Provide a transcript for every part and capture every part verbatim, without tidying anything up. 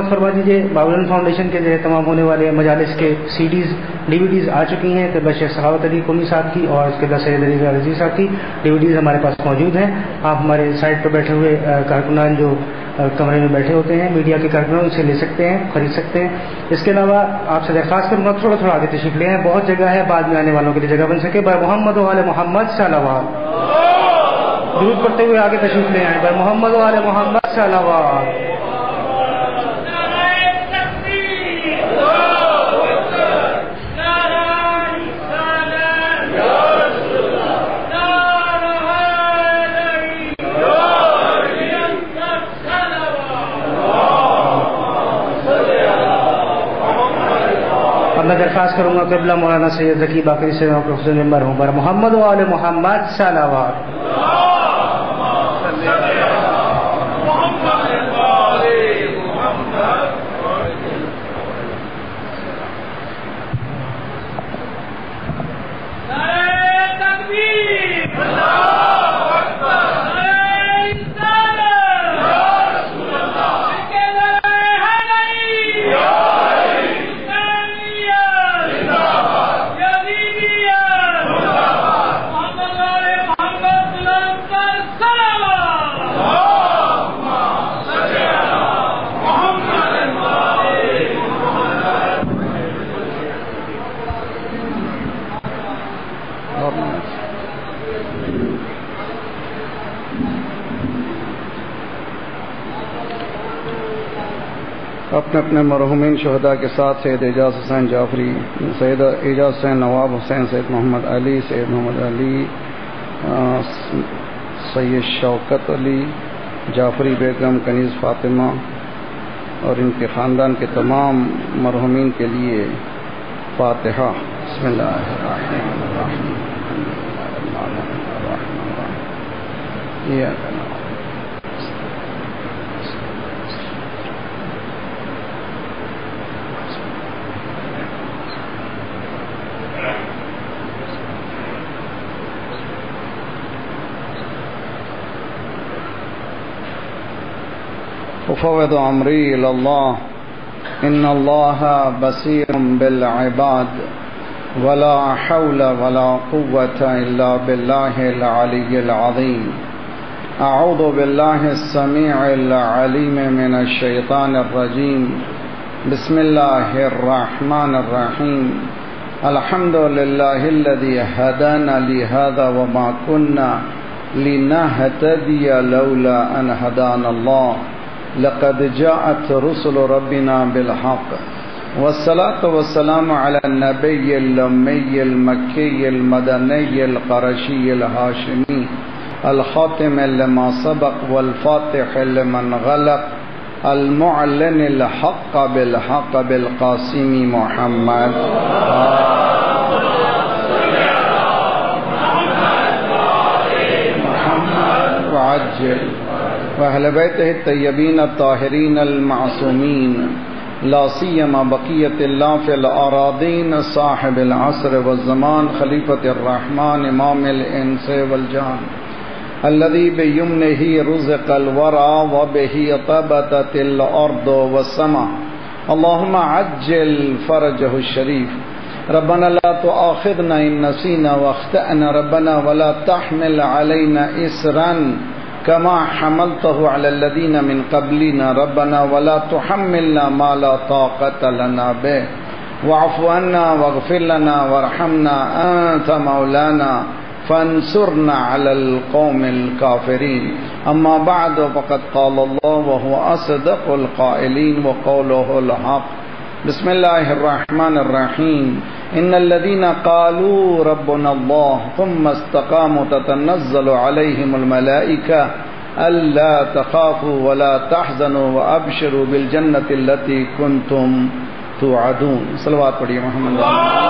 فرما دیجیے باولن فاؤنڈیشن کے جو تمام ہونے والے مجالس کے CDs DVDs آ چکی ہیں قبلہ شیخ سخاوت علی قمی صاحب کی اور قبلہ سید علی عزیز صاحب کی ڈی وی ڈیز ہمارے پاس موجود ہیں. آپ ہمارے سائٹ پہ بیٹھے ہوئے کارکنان جو کمرے میں بیٹھے ہوتے ہیں میڈیا کے کارکنان اسے لے سکتے ہیں خرید سکتے ہیں. اس کے علاوہ آپ سے درخواست کروں گا تھوڑا تھوڑا آگے تشریف لے ہیں, بہت جگہ ہے بعد میں آنے والوں کے لیے جگہ بن سکے. بر محمد و آل محمد صلوات درود پڑھتے ہوئے آگے تشریف لے آئیں. بر محمد و آل محمد صلوات. میں درخواست کروں گا قبلہ مولانا سید ذکی باقری سے پروفیسر ممبر ہوں. بر محمد و آل محمد صلوات. اپنے اپنے مرحومین شہداء کے ساتھ سید اعجاز حسین جعفری, سید اعجاز حسین نواب حسین, سید محمد علی, سید محمد علی, سید شوکت علی, جعفری بیگم, کنیز فاطمہ اور ان کے خاندان کے تمام مرحومین کے لیے فاتحہ. بسم اللہ الرحمن الرحیم. أفوض أمري إلى الله إن الله بصير بالعباد ولا حول ولا قوة إلا بالله العلي العظيم. أعوذ بالله السميع العليم من الشيطان الرجيم. بسم الله الرحمن الرحيم. الحمد لله الذي هدانا لهذا وما كنا لنهتدي لولا أن هدانا الله. لقد جاءت رسل ربنا بالحق والصلاة والسلام على النبي الأمي المكي المدني القرشي الهاشمي الخاتم لما سبق والفاتح لمن غلق المعلن الحق بالحق بالقاسم محمد. محمد وعجل وأهل بيته الطيبين الطاهرين المعصومين لا سيما بقية الله في الأراضين صاحب العصر والزمان خليفة الرحمن إمام الإنس والجان الذي بيمنه رزق الورى وبه طبتت الأرض والسماء. اللهم عجل فرجه الشريف. ربنا لا تؤاخذنا إن نسينا واخطأنا ربنا ولا تحمل علينا إسرا كما حملته على الذين من قبلنا ربنا ولا تحملنا ما لا طاقة لنا به واعف عنا واغفر لنا وارحمنا أنت مولانا فانصرنا على القوم الكافرين. أما بعد فقد قال الله وهو أصدق القائلين وقوله الحق. بسم الله الرحمن الرحيم. إن الذين قالوا ربنا الله ثم استقاموا تتنزل عليهم الملائكة ألا تخافوا ولا تحزنوا وأبشروا بالجنة التي كنتم توعدون. صلوات پڑھیے محمد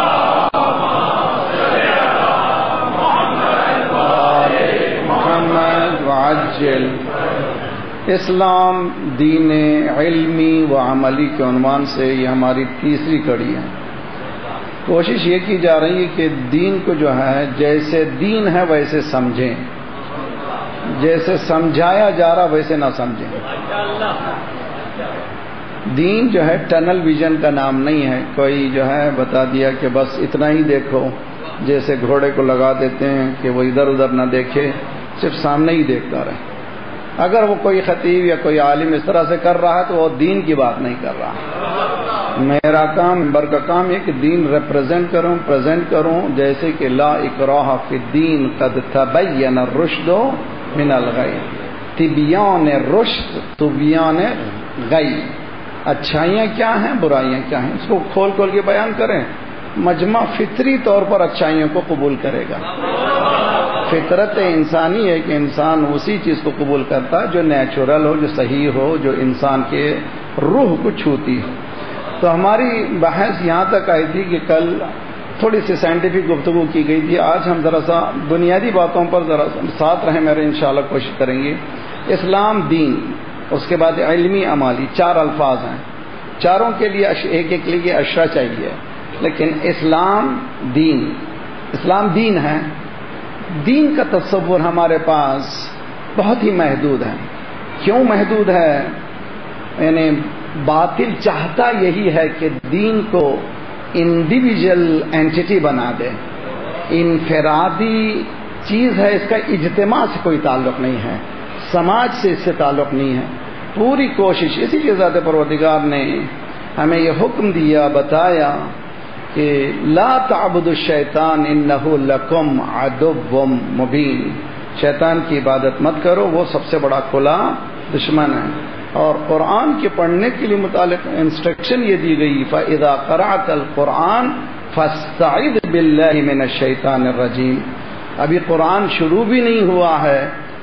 محمد وعجل. اسلام دین علمی و عملی کے عنوان سے یہ ہماری تیسری کڑی ہے. کوشش یہ کی جا رہی ہے کہ دین کو جو ہے جیسے دین ہے ویسے سمجھیں, جیسے سمجھایا جا رہا ویسے نہ سمجھیں. دین جو ہے ٹنل ویژن کا نام نہیں ہے، کوئی جو ہے بتا دیا کہ بس اتنا ہی دیکھو، جیسے گھوڑے کو لگا دیتے ہیں کہ وہ ادھر ادھر نہ دیکھے، صرف سامنے ہی دیکھتا رہے۔ اگر وہ کوئی خطیب یا کوئی عالم اس طرح سے کر رہا ہے تو وہ دین کی بات نہیں کر رہا۔ میرا کام، ممبر کا کام یہ کہ دین ریپرزینٹ کروں، پریزنٹ کروں، جیسے کہ لا اکراہ فی الدین قد تبین الرشد من الغی، تبیان رشد طغیان غی، اچھائیاں کیا ہیں، برائیاں کیا ہیں، اس کو کھول کھول کے بیان کریں۔ مجمع فطری طور پر اچھائیوں کو قبول کرے گا۔ فطرت انسانی ہے کہ انسان اسی چیز کو قبول کرتا ہے جو نیچرل ہو، جو صحیح ہو، جو انسان کے روح کو چھوتی ہو۔ تو ہماری بحث یہاں تک آئی تھی کہ کل تھوڑی سی سائنٹیفک گفتگو کی گئی تھی، آج ہم ذرا سا بنیادی باتوں پر ذرا ساتھ رہیں میرے، انشاءاللہ کوشش کریں گے۔ اسلام، دین، اس کے بعد علمی عملی، چار الفاظ ہیں، چاروں کے لیے ایک ایک لیے اشرا چاہیے، لیکن اسلام، دین، اسلام دین ہے۔ دین کا تصور ہمارے پاس بہت ہی محدود ہے۔ کیوں محدود ہے؟ یعنی باطل چاہتا یہی ہے کہ دین کو انڈیویجول اینٹیٹی بنا دے، انفرادی چیز ہے، اس کا اجتماع سے کوئی تعلق نہیں ہے، سماج سے اس سے تعلق نہیں ہے۔ پوری کوشش، اسی لیے ذات پروردگار نے ہمیں یہ حکم دیا، بتایا کہ لا تعبدوا الشیطان انہ لکم عدو مبین، شیطان کی عبادت مت کرو، وہ سب سے بڑا کھلا دشمن ہے۔ اور قرآن کے پڑھنے کے لیے متعلق انسٹرکشن یہ دی گئی، فَإِذَا قَرَأْتَ الْقُرْآنَ فَاسْتَعِذْ بِاللَّهِ مِنَ الشَّيْطَانِ الرَّجِيمِ۔ ابھی قرآن شروع بھی نہیں ہوا ہے،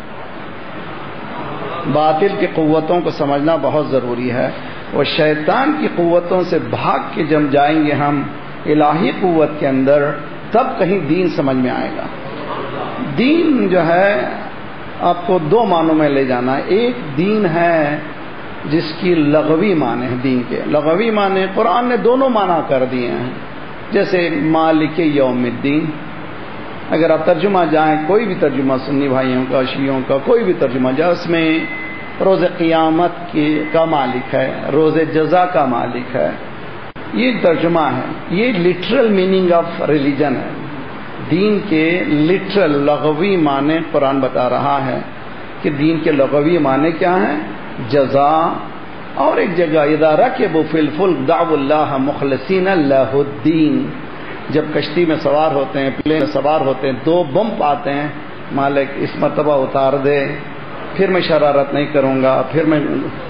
باطل کی قوتوں کو سمجھنا بہت ضروری ہے۔ اور شیطان کی قوتوں سے بھاگ کے جم جائیں گے ہم الہی قوت کے اندر، تب کہیں دین سمجھ میں آئے گا۔ دین جو ہے آپ کو دو معنوں میں لے جانا ہے۔ ایک دین ہے جس کی لغوی معنی ہے، دین کے لغوی معنی قرآن نے دونوں معنی کر دیے ہیں، جیسے مالک یوم الدین۔ اگر آپ ترجمہ جائیں، کوئی بھی ترجمہ سنی بھائیوں کا، شیعوں کا، کوئی بھی ترجمہ جائے، اس میں روز قیامت کی کا مالک ہے، روز جزا کا مالک ہے، یہ ترجمہ ہے۔ یہ لٹرل میننگ آف ریلیجن ہے، دین کے لٹرل لغوی معنی قرآن بتا رہا ہے کہ دین کے لغوی معنی کیا ہیں، جزا۔ اور ایک جگہ اذا رکبوا فی الفلک دعوا اللہ مخلصین لہ الدین، جب کشتی میں سوار ہوتے ہیں، پلین میں سوار ہوتے ہیں، دو بم پاتے ہیں، مالک اس مرتبہ اتار دے، پھر میں شرارت نہیں کروں گا، پھر میں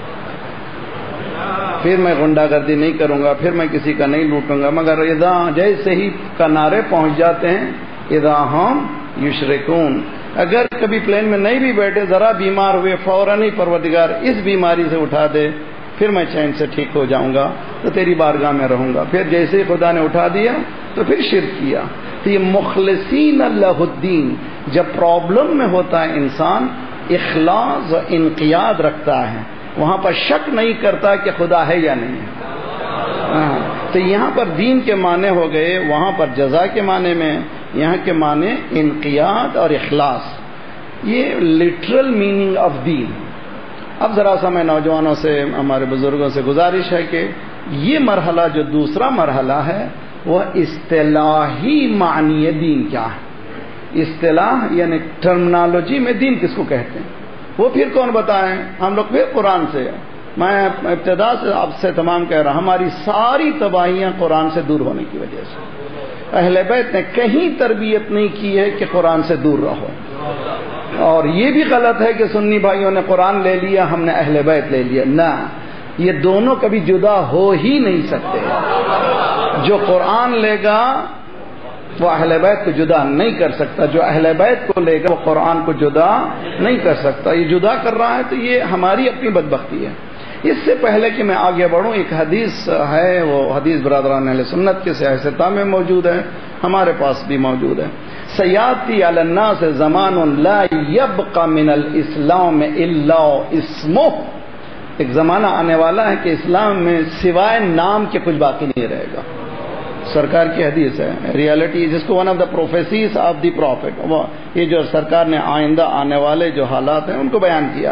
پھر میں غنڈہ گردی نہیں کروں گا، پھر میں کسی کا نہیں لوٹوں گا، مگر اذا جیسے ہی کنارے پہنچ جاتے ہیں اذا ہم یشرکون، اگر کبھی پلین میں نہیں بھی بیٹھے، ذرا بیمار ہوئے، فوراً ہی پروردگار اس بیماری سے اٹھا دے، پھر میں چین سے ٹھیک ہو جاؤں گا، تو تیری بارگاہ میں رہوں گا۔ پھر جیسے خدا نے اٹھا دیا تو پھر شرک کیا۔ تو یہ مخلصین لہ الدین، جب پرابلم میں ہوتا ہے انسان اخلاص و انقیاد رکھتا ہے، وہاں پر شک نہیں کرتا کہ خدا ہے یا نہیں ہے۔ تو یہاں پر دین کے معنی ہو گئے، وہاں پر جزا کے معنی میں، یہاں کے معنی انقیاد اور اخلاص، یہ لٹرل میننگ آف دین۔ اب ذرا سا میں نوجوانوں سے، ہمارے بزرگوں سے گزارش ہے کہ یہ مرحلہ جو دوسرا مرحلہ ہے وہ اصطلاحی معنی دین کیا ہے۔ اصطلاح یعنی ٹرمنالوجی میں دین کس کو کہتے ہیں، وہ پھر کون بتائیں، ہم لوگ پھر قرآن سے۔ میں ابتدا سے آپ سے تمام کہہ رہا ہوں، ہماری ساری تباہیاں قرآن سے دور ہونے کی وجہ سے۔ اہل بیت نے کہیں تربیت نہیں کی ہے کہ قرآن سے دور رہو، اور یہ بھی غلط ہے کہ سنی بھائیوں نے قرآن لے لیا، ہم نے اہل بیت لے لیا، نہ، یہ دونوں کبھی جدا ہو ہی نہیں سکتے۔ جو قرآن لے گا وہ اہل بیت کو جدا نہیں کر سکتا، جو اہل بیت کو لے گا وہ قرآن کو جدا نہیں کر سکتا۔ یہ جدا کر رہا ہے تو یہ ہماری اپنی بدبختی ہے۔ اس سے پہلے کہ میں آگے بڑھوں، ایک حدیث ہے، وہ حدیث برادران اہل سنت کے سیاستہ میں موجود ہے، ہمارے پاس بھی موجود ہے۔ سیاتی علی الناس زمان لا یبقى من الاسلام الا اسمہ، ایک زمانہ آنے والا ہے کہ اسلام میں سوائے نام کے کچھ باقی نہیں رہے گا۔ سرکار کی حدیث ہے، ریالٹی، جس کو one of the prophecies of the prophet, یہ جو سرکار نے آئندہ آنے والے جو حالات ہیں ان کو بیان کیا ہے۔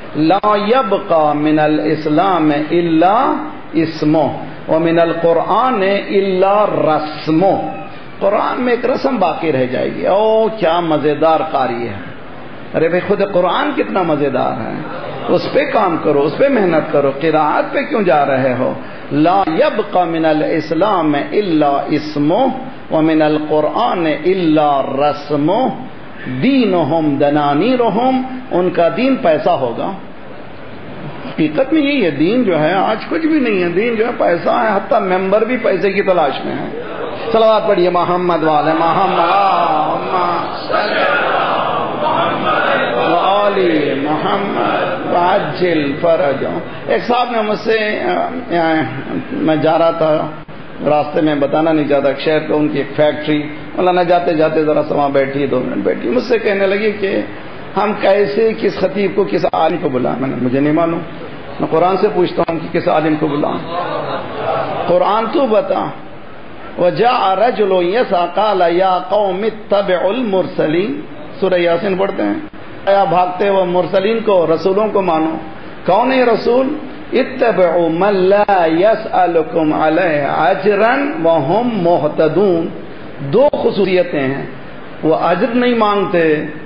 لا یبقى من الاسلام الا اسمہ ومن القرآن الا رسمہ، قرآن میں ایک رسم باقی رہ جائے گی۔ او کیا مزیدار قاری ہے، ارے بھائی خود قرآن کتنا مزیدار ہے، اس پہ کام کرو، اس پہ محنت کرو، قراءت پہ کیوں جا رہے ہو؟ لا یبقى من الاسلام الا اسمہ ومن القرآن الا رسمہ دینہم دنانیرہم، ان کا دین پیسہ ہوگا۔ حقیقت میں یہی ہے، دین جو ہے آج کچھ بھی نہیں ہے، دین جو ہے پیسہ ہے، حتیٰ ممبر بھی پیسے کی تلاش میں ہے۔ صلوات پڑھیے محمد والے محمد وآلِ محمد وعجل فرجہم۔ ایک صاحب نے مجھ سے، میں جا رہا تھا راستے میں، بتانا نہیں چاہتا، شہر کو ان کی ایک فیکٹری، مولانا جاتے جاتے ذرا سا وہاں بیٹھی، دو منٹ بیٹھی، مجھ سے کہنے لگی کہ ہم کیسے کس خطیب کو کس عالم کو بلائیں؟ میں نے مجھے نہیں معلوم، میں قرآن سے پوچھتا ہوں کہ کس عالم کو بلائیں، قرآن تو بتا۔ وجاء رجل یسعی قال یا قوم اتبعوا المرسلین، سورہ یاسین پڑھتے ہیں، آیا بھاگتے ہو مرسلین کو، رسولوں کو مانو۔ کون ہے رسول؟ اتبعوا من لا يسألكم علیہ اجرا وهم مہتدون۔ دو خصوصیتیں ہیں، وہ اجر نہیں مانگتے،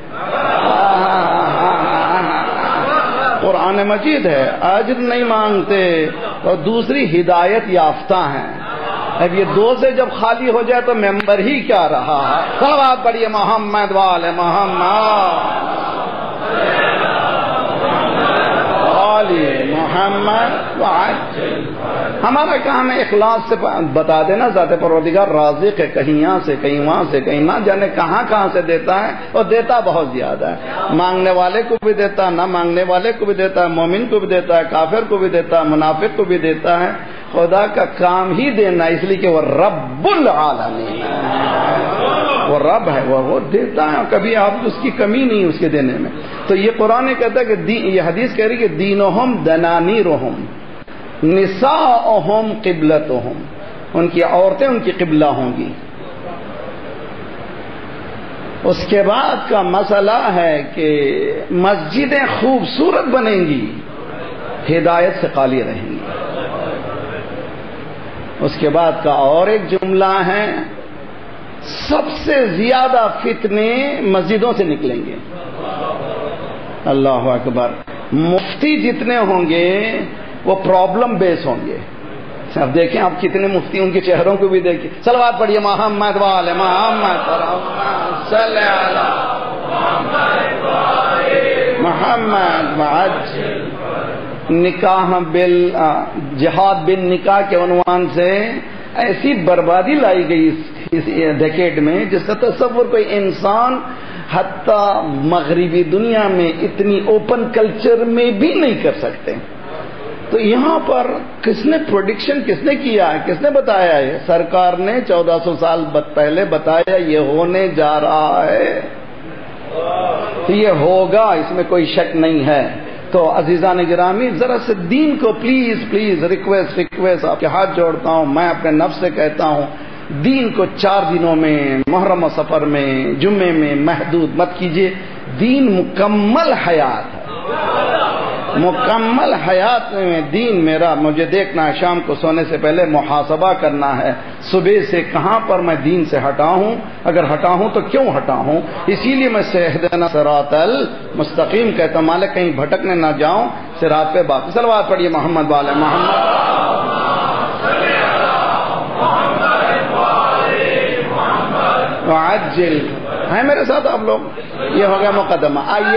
قرآن مجید ہے، اجر نہیں مانگتے، اور دوسری ہدایت یافتہ ہیں۔ اب یہ دو سے جب خالی ہو جائے تو ممبر ہی کیا رہا؟ صلوات پڑھیے محمد والے محمد محمد وعجل۔ ہمارا کام ہے اخلاص سے بتا دینا، ذات پروردگار رازق ہے، کہیں یہاں سے کہیں وہاں سے کہیں، نہ جانے کہاں کہاں سے دیتا ہے، اور دیتا بہت زیادہ ہے، مانگنے والے کو بھی دیتا ہے، نہ مانگنے والے کو بھی دیتا ہے، مومن کو بھی دیتا ہے، کافر کو بھی دیتا ہے، منافق کو بھی دیتا ہے۔ خدا کا کام ہی دینا، اس لیے کہ وہ رب العالمین ہے، وہ رب ہے، وہ وہ دیتا ہے، کبھی آپ اس کی کمی نہیں اس کے دینے میں۔ تو یہ قرآن کہتا ہے کہ یہ حدیث کہہ رہی کہ دینہم دنانیرہم نساؤہم قبلتہم، ان کی عورتیں ان کی قبلہ ہوں گی۔ اس کے بعد کا مسئلہ ہے کہ مسجدیں خوبصورت بنیں گی، ہدایت سے خالی رہیں گی۔ اس کے بعد کا اور ایک جملہ ہے، سب سے زیادہ فتنے مسجدوں سے نکلیں گے۔ اللہ اکبر۔ مفتی جتنے ہوں گے وہ پرابلم بیس ہوں گے۔ اب دیکھیں آپ کتنے مفتی، ان کے چہروں کو بھی دیکھیں۔ صلوات پڑھیے محمد والے محمد صلی علی محمد وعجل۔ نکاح بل جہاد بن نکاح کے عنوان سے ایسی بربادی لائی گئی اس ڈیکیڈ میں جس کا تصور کوئی انسان حتیٰ مغربی دنیا میں اتنی اوپن کلچر میں بھی نہیں کر سکتے۔ تو یہاں پر کس نے پروڈکشن کس نے کیا ہے، کس نے بتایا ہے؟ سرکار نے چودہ سو سال پہلے بتایا یہ ہونے جا رہا ہے، یہ ہوگا، اس میں کوئی شک نہیں ہے۔ تو عزیزان گرامی، ذرا سے دین کو پلیز پلیز ریکویسٹ ریکویسٹ آپ کے ہاتھ جوڑتا ہوں، میں اپنے نفس سے کہتا ہوں، دین کو چار دنوں میں، محرم و سفر میں، جمعے میں محدود مت کیجیے۔ دین مکمل حیات ہے، مکمل حیات میں دین میرا مجھے دیکھنا ہے، شام کو سونے سے پہلے محاسبہ کرنا ہے، صبح سے کہاں پر میں دین سے ہٹا ہوں، اگر ہٹا ہوں تو کیوں ہٹا ہوں۔ اسی لیے میں اہدنا صراط المستقیم کہتا ہوں، مالک کہیں بھٹکنے نہ جاؤں، صراط پہ باقی۔ صلوات پڑھیے محمد والے محمد وعجل۔ ہیں میرے ساتھ آپ لوگ؟ یہ ہو گیا مقدمہ، آئیے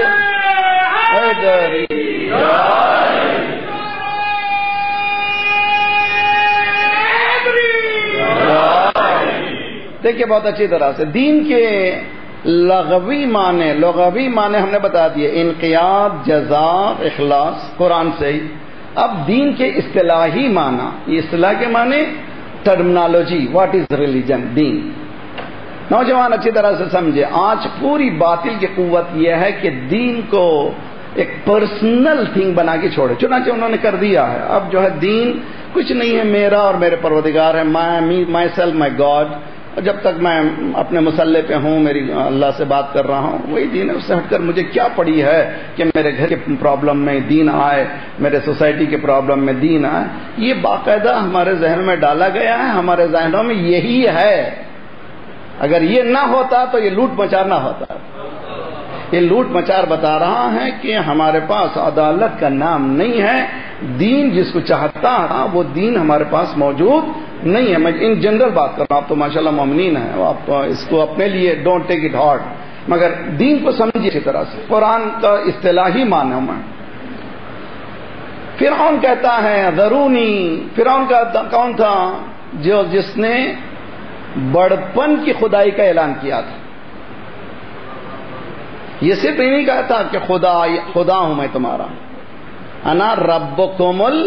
دیکھیے بہت اچھی طرح سے دین کے لغوی معنی لغوی معنی ہم نے بتا دیے، انقیاد، جزاء، اخلاص، قرآن سے ہی۔ اب دین کے اصطلاحی معنی، یہ اصطلاح کے معنی ٹرمنالوجی، واٹ از ریلیجن، دین۔ نوجوان اچھی طرح سے سمجھے، آج پوری باطل کی قوت یہ ہے کہ دین کو ایک پرسنل تھنگ بنا کے چھوڑے، چنانچہ انہوں نے کر دیا ہے۔ اب جو ہے دین کچھ نہیں ہے، میرا اور میرے پروردگار ہے، مائی سیلف مائی گاڈ، جب تک میں اپنے مسلح پہ ہوں، میری اللہ سے بات کر رہا ہوں، وہی دین ہے. اس سے ہٹ کر مجھے کیا پڑی ہے کہ میرے گھر کے پرابلم میں دین آئے، میرے سوسائٹی کے پرابلم میں دین آئے. یہ باقاعدہ ہمارے ذہن میں ڈالا گیا ہے، ہمارے ذہنوں میں یہی ہے. اگر یہ نہ ہوتا تو یہ لوٹ مچار نہ ہوتا. یہ لوٹ مچار بتا رہا ہے کہ ہمارے پاس عدالت کا نام نہیں ہے. دین جس کو چاہتا ہے وہ دین ہمارے پاس موجود نہیں ہے. میں ان جنرل بات کر رہا ہوں. آپ تو ماشاءاللہ مومنین ہیں، آپ اس کو اپنے لیے ڈونٹ ٹیک اٹ ہارڈ، مگر دین کو سمجھیے اچھی طرح سے. قرآن کا اصطلاحی معنی میں فرعون کہتا ہے ذرونی. فرعون کا کون تھا؟ جو جس نے بڑپن کی خدائی کا اعلان کیا تھا. یہ صرف نہیں کہا تھا کہ خدا خدا ہوں میں تمہارا، انا ربکم ال،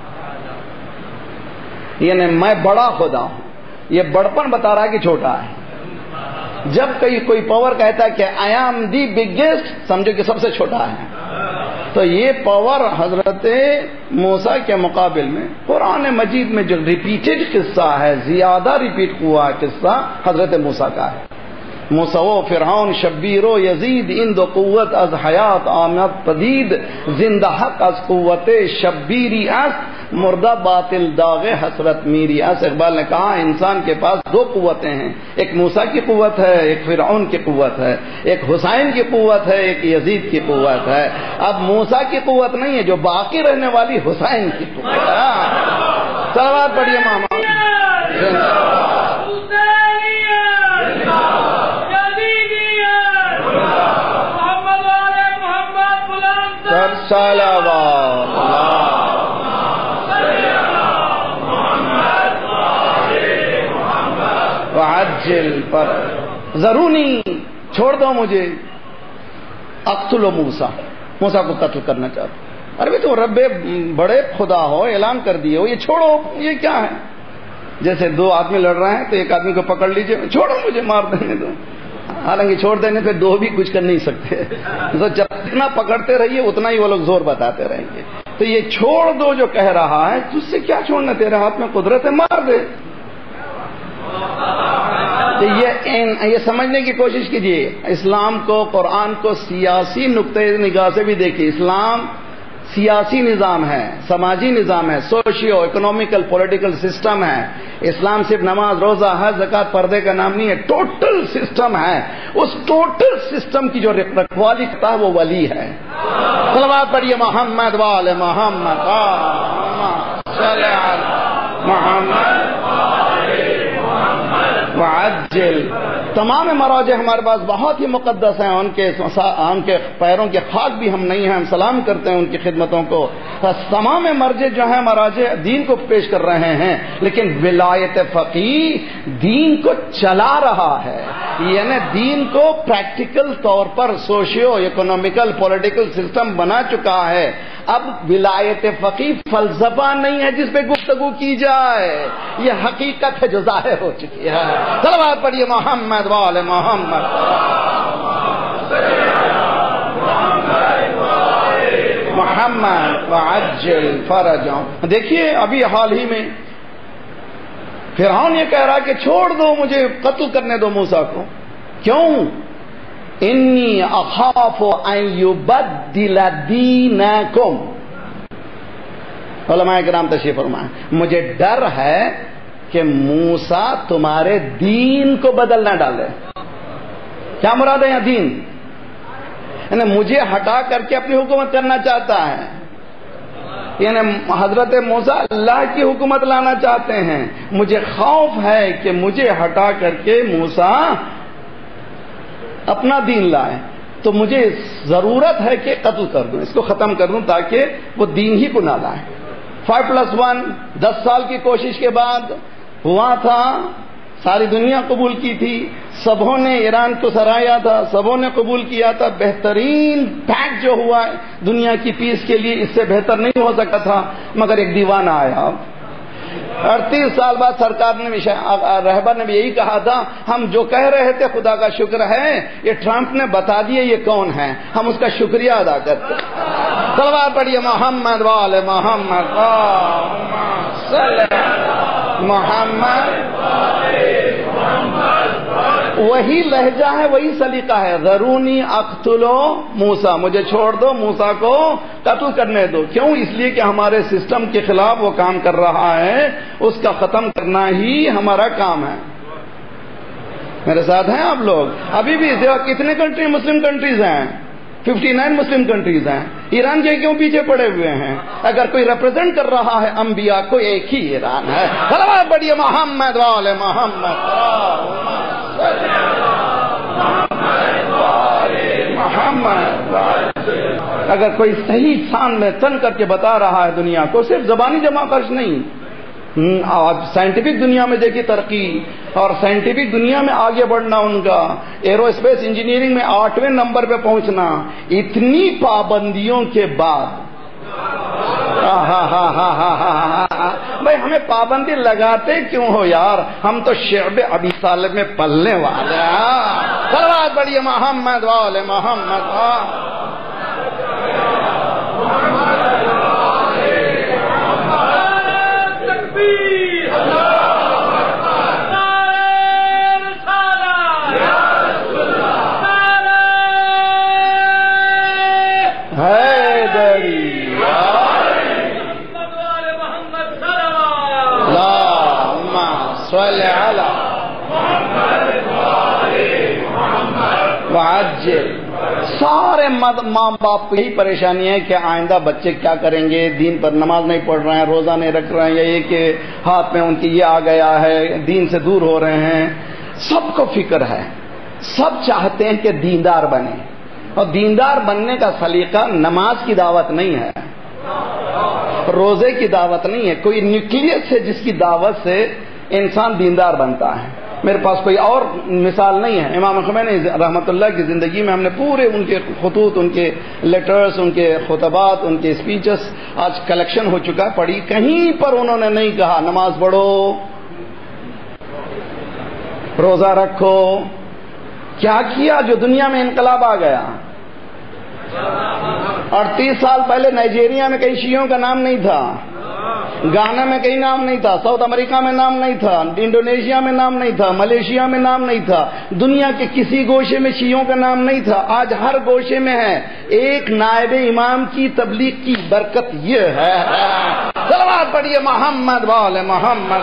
یعنی میں بڑا خدا ہوں. یہ بڑپن بتا رہا ہے کہ چھوٹا ہے. جب کئی کوئی پاور کہتا ہے کہ آئی ایم دی بگیسٹ، سمجھو کہ سب سے چھوٹا ہے. تو یہ پاور حضرت موسیٰ کے مقابل میں قرآن مجید میں جو ریپیٹڈ قصہ ہے، زیادہ ریپیٹ ہوا قصہ حضرت موسیٰ کا ہے. موسیٰ و فرعون شبیر و یزید ان دو قوت از حیات آمد پدید، زندہ حق از قوت شبیری است، مردہ باطل داغ حسرت میری است. اقبال نے کہا انسان کے پاس دو قوتیں ہیں، ایک موسیٰ کی قوت ہے، ایک فرعون کی قوت ہے. ایک حسین کی قوت ہے، ایک یزید کی قوت ہے. اب موسیٰ کی قوت نہیں ہے، جو باقی رہنے والی حسین کی قوت ہے. صلوات پڑھیے محمد. وعجل پر ضرونی، چھوڑ دو مجھے. اقتل موسیٰ، موسیٰ کو قتل کرنا چاہتا. ارے تو رب بڑے خدا ہو، اعلان کر دیے ہو، یہ چھوڑو. یہ کیا ہے؟ جیسے دو آدمی لڑ رہے ہیں تو ایک آدمی کو پکڑ لیجئے، چھوڑو مجھے مار دینے دو. حالانکہ چھوڑ دینے پہ دو بھی کچھ کر نہیں سکتے. تو جتنا پکڑتے رہیے اتنا ہی وہ لوگ زور بتاتے رہیں گے. تو یہ چھوڑ دو جو کہہ رہا ہے، تجھ سے کیا چھوڑنا، تیرے ہاتھ میں قدرت ہے، مار دے. تو یہ یہ سمجھنے کی کوشش کیجیے. اسلام کو، قرآن کو سیاسی نقطۂ نگاہ سے بھی دیکھیے. اسلام سیاسی نظام ہے، سماجی نظام ہے، سوشیو اکنامیکل پولیٹیکل سسٹم ہے. اسلام صرف نماز، روزہ، حج، زکوٰۃ، پردے کا نام نہیں ہے، ٹوٹل سسٹم ہے. اس ٹوٹل سسٹم کی جو رکھوالی کرتا ہے وہ ولی ہے. صلوات پڑھیے محمد وآل محمد صلی محمد وعجل. تمام مراجع ہمارے پاس بہت ہی مقدس ہیں، ان کے ان کے پیروں کے خاک بھی ہم نہیں ہیں، ہم سلام کرتے ہیں ان کی خدمتوں کو. تمام مرجع جو ہیں مراجع دین کو پیش کر رہے ہیں، لیکن ولایت فقیہ دین کو چلا رہا ہے. یعنی دین کو پریکٹیکل طور پر سوشیو اکنامیکل پولیٹیکل سسٹم بنا چکا ہے. اب ولایت فقیہ فلسفہ نہیں ہے جس پہ گفتگو کی جائے، یہ حقیقت ہے جو ظاہر ہو چکی ہے. صلوات پڑھیے محمد وآل محمد. محمد وعجل فرجا. دیکھیے ابھی حال ہی میں فرعون یہ کہہ رہا کہ چھوڑ دو مجھے، قتل کرنے دو موسیٰ کو. کیوں؟ انی اخاف ان یبدل دینکم. علماء کرام تشریف فرمائیں، مجھے ڈر ہے کہ موسیٰ تمہارے دین کو بدل نہ ڈالے. کیا مراد ہے یہاں دین؟ یعنی مجھے ہٹا کر کے اپنی حکومت کرنا چاہتا ہے. یعنی حضرت موسیٰ اللہ کی حکومت لانا چاہتے ہیں. مجھے خوف ہے کہ مجھے ہٹا کر کے موسیٰ اپنا دین لائے، تو مجھے ضرورت ہے کہ قتل کر دوں، اس کو ختم کر دوں تاکہ وہ دین ہی کو نہ لائے. فائیو پلس ون دس سال کی کوشش کے بعد ہوا تھا. ساری دنیا قبول کی تھی، سبوں نے ایران کو سرایا تھا، سبوں نے قبول کیا تھا. بہترین پیکٹ جو ہوا ہے دنیا کی پیس کے لیے، اس سے بہتر نہیں ہو سکتا تھا. مگر ایک دیوانہ آیا. اڑتیس سال بعد سرکار نے رہبر نے بھی یہی کہا تھا، ہم جو کہہ رہے تھے خدا کا شکر ہے یہ ٹرمپ نے بتا دیا یہ کون ہے، ہم اس کا شکریہ ادا کرتے. صلوات پڑھیے محمد وآل محمد محمد. وہی لہجہ ہے، وہی سلیقہ ہے. ذرونی اقتلو موسیٰ، مجھے چھوڑ دو، موسیٰ کو قتل کرنے دو. کیوں؟ اس لیے کہ ہمارے سسٹم کے خلاف وہ کام کر رہا ہے، اس کا ختم کرنا ہی ہمارا کام ہے. میرے ساتھ ہیں آپ لوگ؟ ابھی بھی کتنے کنٹری مسلم کنٹریز ہیں؟ ففٹی نائن مسلم کنٹریز ہیں. ایران کے کیوں پیچھے پڑے ہوئے ہیں؟ اگر کوئی ریپرزینٹ کر رہا ہے انبیاء کو، ایک ہی ایران ہے. صلوات پڑھیے محمد والے محمد. محمد اگر کوئی صحیح شان میں تن کر کے بتا رہا ہے دنیا کو، صرف زبانی جمع خرچ نہیں. آج سائنٹیفک دنیا میں دیکھی ترقی، اور سائنٹیفک دنیا میں آگے بڑھنا ان کا، ایرو اسپیس انجینئرنگ میں آٹھویں نمبر پہ پہنچنا، اتنی پابندیوں کے بعد. بھائی ہمیں پابندی لگاتے کیوں ہو یار؟ ہم تو شعب ابی طالب میں پلنے والے ہیں. صلوات پڑھیے محمد والے محمد. سارے ماں باپ کو یہی پریشانی ہے کہ آئندہ بچے کیا کریں گے، دین پر نماز نہیں پڑھ رہے ہیں، روزہ نہیں رکھ رہے ہیں، یا یہ کہ ہاتھ میں ان کی یہ آ گیا ہے، دین سے دور ہو رہے ہیں. سب کو فکر ہے، سب چاہتے ہیں کہ دیندار بنے، اور دیندار بننے کا سلیقہ نماز کی دعوت نہیں ہے، روزے کی دعوت نہیں ہے. کوئی نیوکلیس ہے جس کی دعوت سے انسان دیندار بنتا ہے. میرے پاس کوئی اور مثال نہیں ہے. امام خمینی رحمۃ اللہ کی زندگی میں ہم نے پورے ان کے خطوط، ان کے لیٹرز، ان کے خطبات، ان کے اسپیچز آج کلیکشن ہو چکا ہے، پڑھی. کہیں پر انہوں نے نہیں کہا نماز پڑھو، روزہ رکھو. کیا کیا جو دنیا میں انقلاب آ گیا؟ اڑتیس سال پہلے نائجیریا میں کئی شیعوں کا نام نہیں تھا، گانا میں کہیں نام نہیں تھا، ساؤتھ امریکہ میں نام نہیں تھا، انڈونیشیا میں نام نہیں تھا، ملیشیا میں نام نہیں تھا، دنیا کے کسی گوشے میں شیعوں کا نام نہیں تھا. آج ہر گوشے میں ہے. ایک نائب امام کی تبلیغ کی برکت یہ ہے. صلوات پڑھیے محمد والے محمد.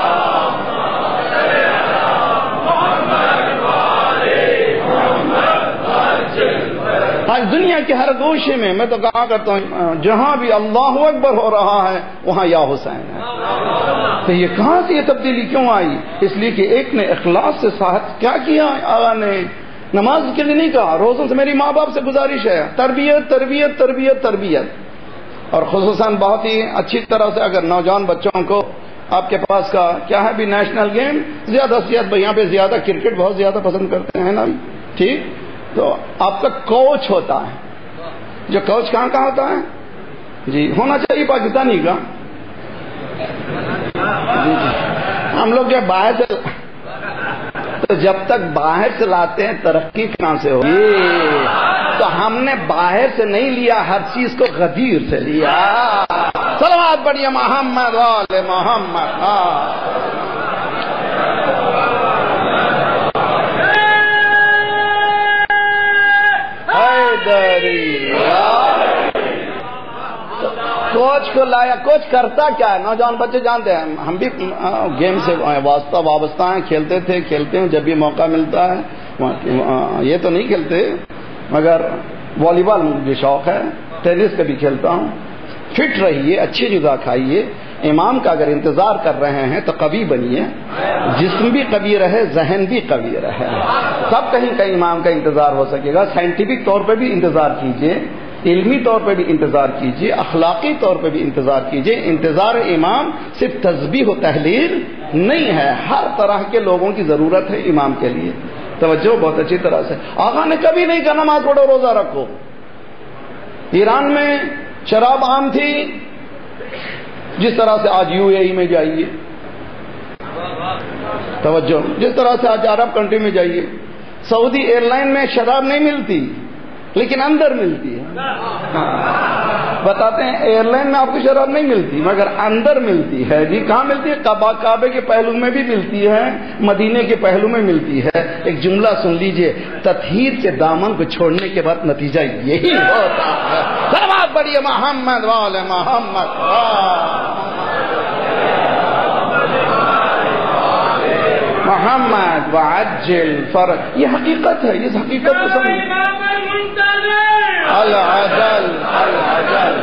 آج دنیا کے ہر گوشے میں میں تو کہا کرتا ہوں، جہاں بھی اللہ اکبر ہو رہا ہے وہاں یا حسین ہے. تو یہ کہاں سے یہ تبدیلی کیوں آئی؟ اس لیے کہ ایک نے اخلاص سے ساتھ کیا کیا. آقا نے نماز کے لیے نہیں کہا، روزوں سے میری ماں باپ سے گزارش ہے، تربیت تربیت تربیت تربیت. اور خصوصاً بہت ہی اچھی طرح سے اگر نوجوان بچوں کو آپ کے پاس کا کیا ہے بھی نیشنل گیم، زیادہ سے زیادہ یہاں پہ زیادہ کرکٹ بہت زیادہ پسند کرتے ہیں نا، ٹھیک؟ تو آپ کا کوچ ہوتا ہے، جو کوچ کہاں کا ہوتا ہے؟ جی ہونا چاہیے پاکستانی کا. جی جی ہم لوگ جو باہر سے، تو جب تک باہر سے لاتے ہیں ترقی کہاں سے ہوگی؟ تو ہم نے باہر سے نہیں لیا، ہر چیز کو غدیر سے لیا. صلوات پڑھیے محمد والے محمد. کوچ کو لایا. کوچ کرتا کیا ہے؟ نوجوان بچے جانتے ہیں، ہم بھی گیم سے واسطہ وابستہ ہیں، کھیلتے تھے، کھیلتے ہیں جب بھی موقع ملتا ہے. یہ تو نہیں کھیلتے، مگر والی بال مجھے شوق ہے، ٹینس کا بھی کھیلتا ہوں. فٹ رہیے، اچھی غذا کھائیے. امام کا اگر انتظار کر رہے ہیں تو قوی بنیے، جسم بھی قوی رہے، ذہن بھی قوی رہے. سب کہیں کہیں امام کا انتظار ہو سکے گا. سائنٹیفک طور پہ بھی انتظار کیجیے، علمی طور پہ بھی انتظار کیجیے، اخلاقی طور پہ بھی انتظار کیجیے. انتظار امام صرف تسبیح و تحلیل نہیں ہے، ہر طرح کے لوگوں کی ضرورت ہے امام کے لیے. توجہ بہت اچھی طرح سے. آقا نے کبھی نہیں کہا نماز پڑھو روزہ رکھو. ایران میں شراب عام تھی، جس طرح سے آج یو اے ای میں جائیے، توجہ، جس طرح سے آج عرب کنٹری میں جائیے، سعودی ایئر لائن میں شراب نہیں ملتی لیکن اندر ملتی ہے. بتاتے ہیں ایئر لائن میں آپ کو شراب نہیں ملتی مگر اندر ملتی ہے. جی کہاں ملتی ہے؟ کعبہ کعبے کے پہلو میں بھی ملتی ہے, مدینے کے پہلو میں ملتی ہے. ایک جملہ سن لیجئے, تطہیر کے دامن کو چھوڑنے کے بعد نتیجہ یہی ہوتا ہے. سلوات پڑھیے محمد وعلی محمد. محمد وعجل فرج, یہ حقیقت ہے, یہ حقیقت کو سمجھ. العجل العجل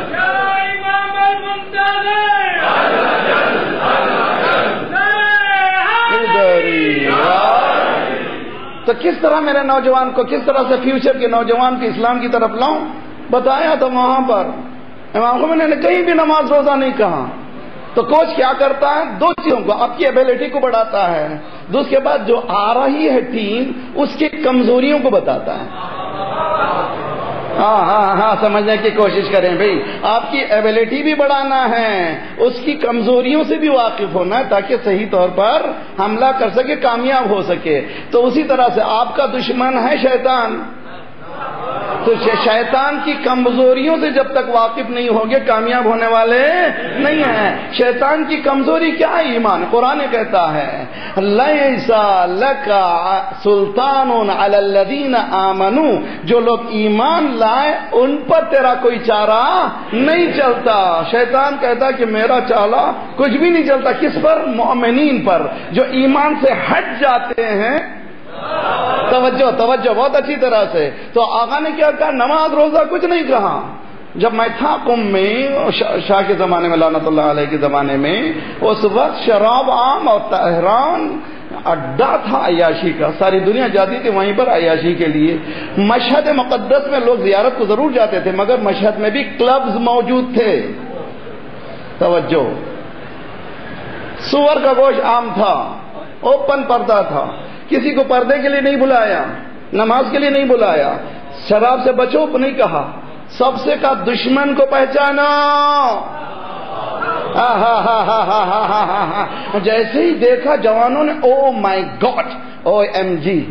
تو کس طرح میرے نوجوان کو, کس طرح سے فیوچر کے نوجوان کے اسلام کی طرف لاؤں؟ بتایا تو وہاں پر امام خمینی نے کہیں بھی نماز روزہ نہیں کہا. تو کوچ کیا کرتا ہے؟ دو چیزوں کو, آپ کی ایبیلٹی کو بڑھاتا ہے, دوسرے کے بعد جو آ رہی ہے ٹیم اس کی کمزوریوں کو بتاتا ہے. ہاں ہاں ہاں سمجھنے کی کوشش کریں بھائی, آپ کی ایبیلٹی بھی بڑھانا ہے, اس کی کمزوریوں سے بھی واقف ہونا ہے تاکہ صحیح طور پر حملہ کر سکے, کامیاب ہو سکے. تو اسی طرح سے آپ کا دشمن ہے شیطان, تو شیطان کی کمزوریوں سے جب تک واقف نہیں ہوگے کامیاب ہونے والے نہیں ہیں. شیطان کی کمزوری کیا ہے؟ ایمان. قرآن کہتا ہے لیس لک سلطان علی الذین آمنوا, جو لوگ ایمان لائے ان پر تیرا کوئی چارہ نہیں چلتا. شیطان کہتا کہ میرا چالہ کچھ بھی نہیں چلتا. کس پر؟ مومنین پر, جو ایمان سے ہٹ جاتے ہیں. توجہ توجہ بہت اچھی طرح سے. تو آقا نے کیا کہا؟ نماز روزہ کچھ نہیں کہا. جب میں تھا قم میں شاہ کے زمانے میں, لعنت اللہ علیہ کے زمانے میں, اس وقت شراب عام اور تہران اڈا تھا عیاشی کا. ساری دنیا جاتی تھی وہیں پر عیاشی کے لیے. مشہد مقدس میں لوگ زیارت کو ضرور جاتے تھے مگر مشہد میں بھی کلبز موجود تھے. توجہ, سور کا گوشت عام تھا, اوپن پردہ تھا, کسی کو پردے کے لیے نہیں بلایا, نماز کے لیے نہیں بلایا. شراب سے بچو نہیں کہا, سب سے کہا دشمن کو پہچانا. جیسے ہی دیکھا جوانوں نے او مائی گاڈ, او ایم جی,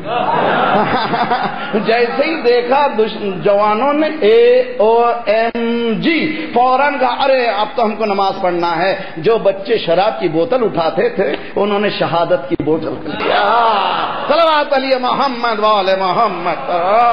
جیسے ہی دیکھا جوانوں نے اے او ایم جی, فوراً کہا ارے اب تو ہم کو نماز پڑھنا ہے. جو بچے شراب کی بوتل اٹھاتے تھے انہوں نے شہادت کی بوتل کر لیا. صلوات علی محمد وعلی محمد.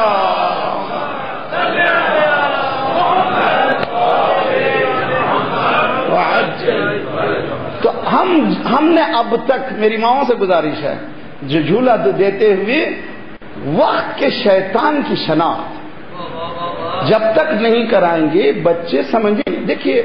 تو ہم ہم نے اب تک, میری ماؤں سے گزارش ہے, جو جھولا دیتے ہوئے وقت کے شیطان کی شناخت جب تک نہیں کرائیں گے بچے سمجھیں. دیکھیے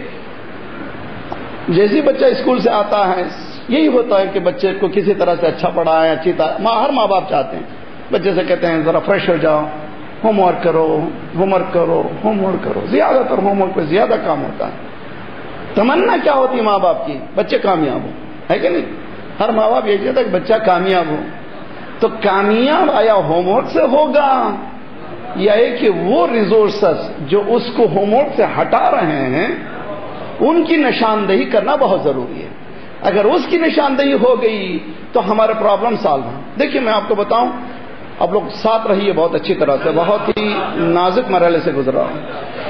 جیسے بچہ اسکول سے آتا ہے یہی ہوتا ہے کہ بچے کو کسی طرح سے اچھا پڑھائیں, اچھی طرح, ہر ماں باپ چاہتے ہیں بچے سے کہتے ہیں ذرا فریش ہو جاؤ, ہوم ورک کرو, ہوم ورک کرو, ہوم ورک کرو. زیادہ تر ہوم ورک پہ زیادہ کام ہوتا ہے. تمنا کیا ہوتی ہے ماں باپ کی؟ بچے کامیاب ہو, ہے کہ نہیں؟ ہر ماں باپ یہ چاہتا ہے کہ بچہ کامیاب ہو. تو کامیاب آیا ہوم ورک سے ہوگا یا کہ وہ ریسورسز جو اس کو ہوم ورک سے ہٹا رہے ہیں ان کی نشاندہی کرنا بہت ضروری ہے. اگر اس کی نشاندہی ہو گئی تو ہمارے پرابلم سالو ہیں. دیکھیے میں آپ کو بتاؤں, آپ لوگ ساتھ رہیے بہت اچھی طرح سے, بہت ہی نازک مرحلے سے گزرا ہوں.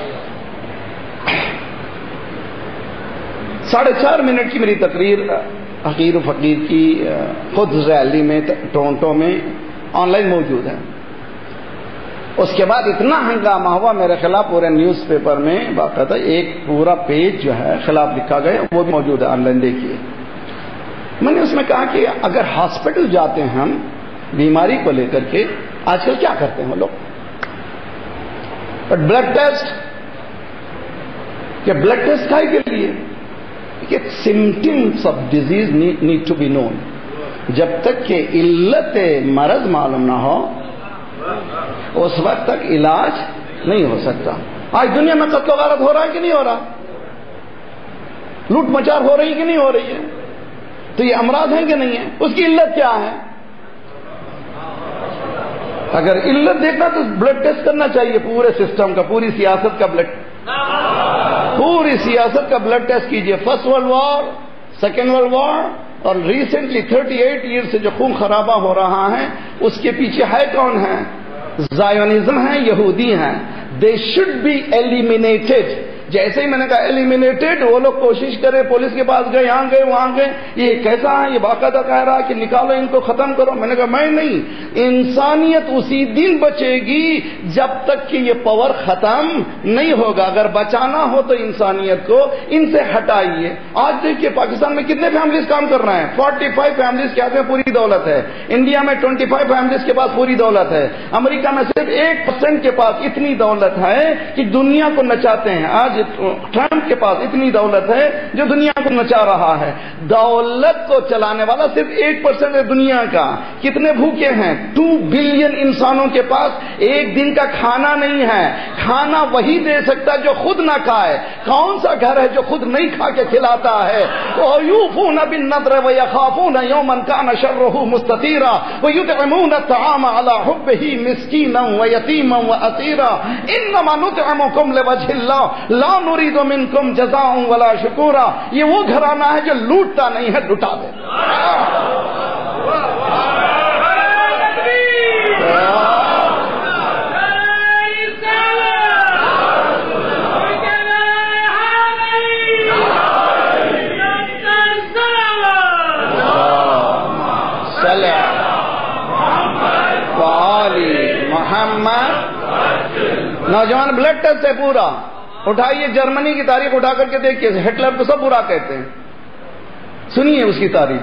ساڑھے چار منٹ کی میری تقریر حقیر و فقیر کی خود ریلی میں ٹورنٹو میں آن لائن موجود ہے. اس کے بعد اتنا ہنگامہ ہوا میرے خلاف پورے نیوز پیپر میں, باقاعدہ ایک پورا پیج جو ہے خلاف لکھا گیا, وہ بھی موجود ہے آن لائن, دیکھیے. میں نے اس میں کہا کہ اگر ہاسپٹل جاتے ہیں ہم بیماری کو لے کر کے, آج کل کیا کرتے ہیں وہ لوگ, بلڈ ٹیسٹ, کہ بلڈ ٹیسٹ کائے کے لیے کہ symptoms of disease need to be known. جب تک کہ علت مرض معلوم نہ ہو اس وقت تک علاج نہیں ہو سکتا. آج دنیا میں قتل و غارت ہو رہا ہے کہ نہیں ہو رہا, لوٹ مچار ہو رہی کہ نہیں ہو رہی ہے؟ تو یہ امراض ہیں کہ نہیں ہیں؟ اس کی علت کیا ہے؟ اگر علت دیکھنا تو بلڈ ٹیسٹ کرنا چاہیے پورے سسٹم کا, پوری سیاست کا بلڈ پوری سیاست کا بلڈ ٹیسٹ کیجئے. First world war, second world war اور ریسنٹلی تھرٹی ایٹ ایئر سے جو خون خرابہ ہو رہا ہے اس کے پیچھے ہے کون ہے؟ زائونزم ہے, یہودی ہیں. They should be eliminated. جیسے ہی میں نے کہا ایلیمینیٹڈ، وہ لوگ کوشش کرے، پولیس کے پاس گئے، یہاں گئے وہاں گئے، یہ کیسا ہے، یہ باقاعدہ کہہ رہا کہ نکالو ان کو، ختم کرو۔ میں نے کہا میں نہیں، انسانیت اسی دن بچے گی جب تک کہ یہ پاور ختم نہیں ہوگا۔ اگر بچانا ہو تو انسانیت کو ان سے ہٹائیے۔ آج دیکھیے پاکستان میں کتنے فیملیز کام کر رہے ہیں، فورٹی فائیو فیملیز کے ہاتھ میں پوری دولت ہے، انڈیا میں ٹوئنٹی فائیو فیملیز کے پاس پوری دولت ہے، امریکہ میں صرف ایک پرسینٹ کے پاس اتنی دولت ہے کہ دنیا کو نچاتے ہیں۔ آج ٹرمپ کے پاس اتنی دولت ہے جو دنیا کو نچا رہا ہے۔ دولت کو چلانے والا صرف ایک پرسینٹ ہے دنیا کا۔ کتنے بھوکے ہیں، ٹو بلین انسانوں کے پاس ایک دن کا کھانا نہیں ہے۔ کھانا وہی دے سکتا جو خود نہ کھائے۔ کون سا گھر ہے جو خود نہیں کھا کے کھلاتا ہے؟ وَيُوفُونَ بِالنَّذْرِ وَيَخَافُونَ يَوْمًا كَانَ شَرُّهُ مُسْتَطِيرًا وَيُطْعِمُونَ الطَّعَامَ عَلَى حُبِّهِ مِسْكِينًا وَيَتِيمًا وَأَسِيرًا إِنَّمَا نُطْعِمُكُمْ لِوَجْهِ اللَّهِ لَا نُرِيدُ مِنكُمْ جَزَاءً وَلَا شُكُورًا۔ یہ وہ گھرانہ ہے جو لوٹتا نہیں ہے، لٹا دے۔ نوجوان بلڈ ٹیسٹ ہے پورا، اٹھائیے جرمنی کی تاریخ اٹھا کر کے دیکھیے، ہٹلر کو سب برا کہتے ہیں، سنیے اس کی تاریخ۔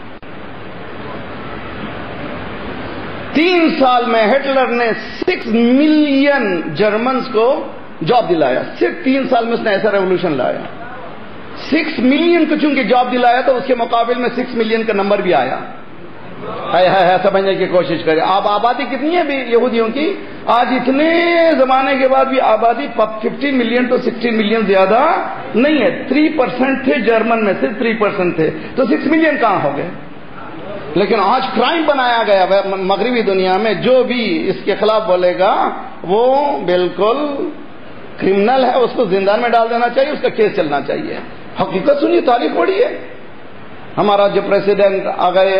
تین سال میں ہٹلر نے سکس ملین جرمنز کو جاب دلایا، صرف تین سال میں اس نے ایسا ریولوشن لایا۔ سکس ملین کو چونکہ جاب دلایا تو اس کے مقابل میں سکس ملین کا نمبر بھی آیا۔ ہے ہے سمجھنے کی کوشش کریں۔ اب آبادی کتنی ہے بھی یہودیوں کی؟ آج اتنے زمانے کے بعد بھی آبادی ففٹین ملین تو سکسٹین ملین زیادہ نہیں ہے۔ تھری پرسینٹ تھے جرمن میں، صرف تھری پرسینٹ تھے، تو سکس ملین کہاں ہو گئے؟ لیکن آج کرائم بنایا گیا مغربی دنیا میں، جو بھی اس کے خلاف بولے گا وہ بالکل کرمنل ہے، اس کو زندان میں ڈال دینا چاہیے، اس کا کیس چلنا چاہیے۔ حقیقت سنیے، تاریخ پڑھیے۔ ہمارا جو پریسیڈنٹ آ گئے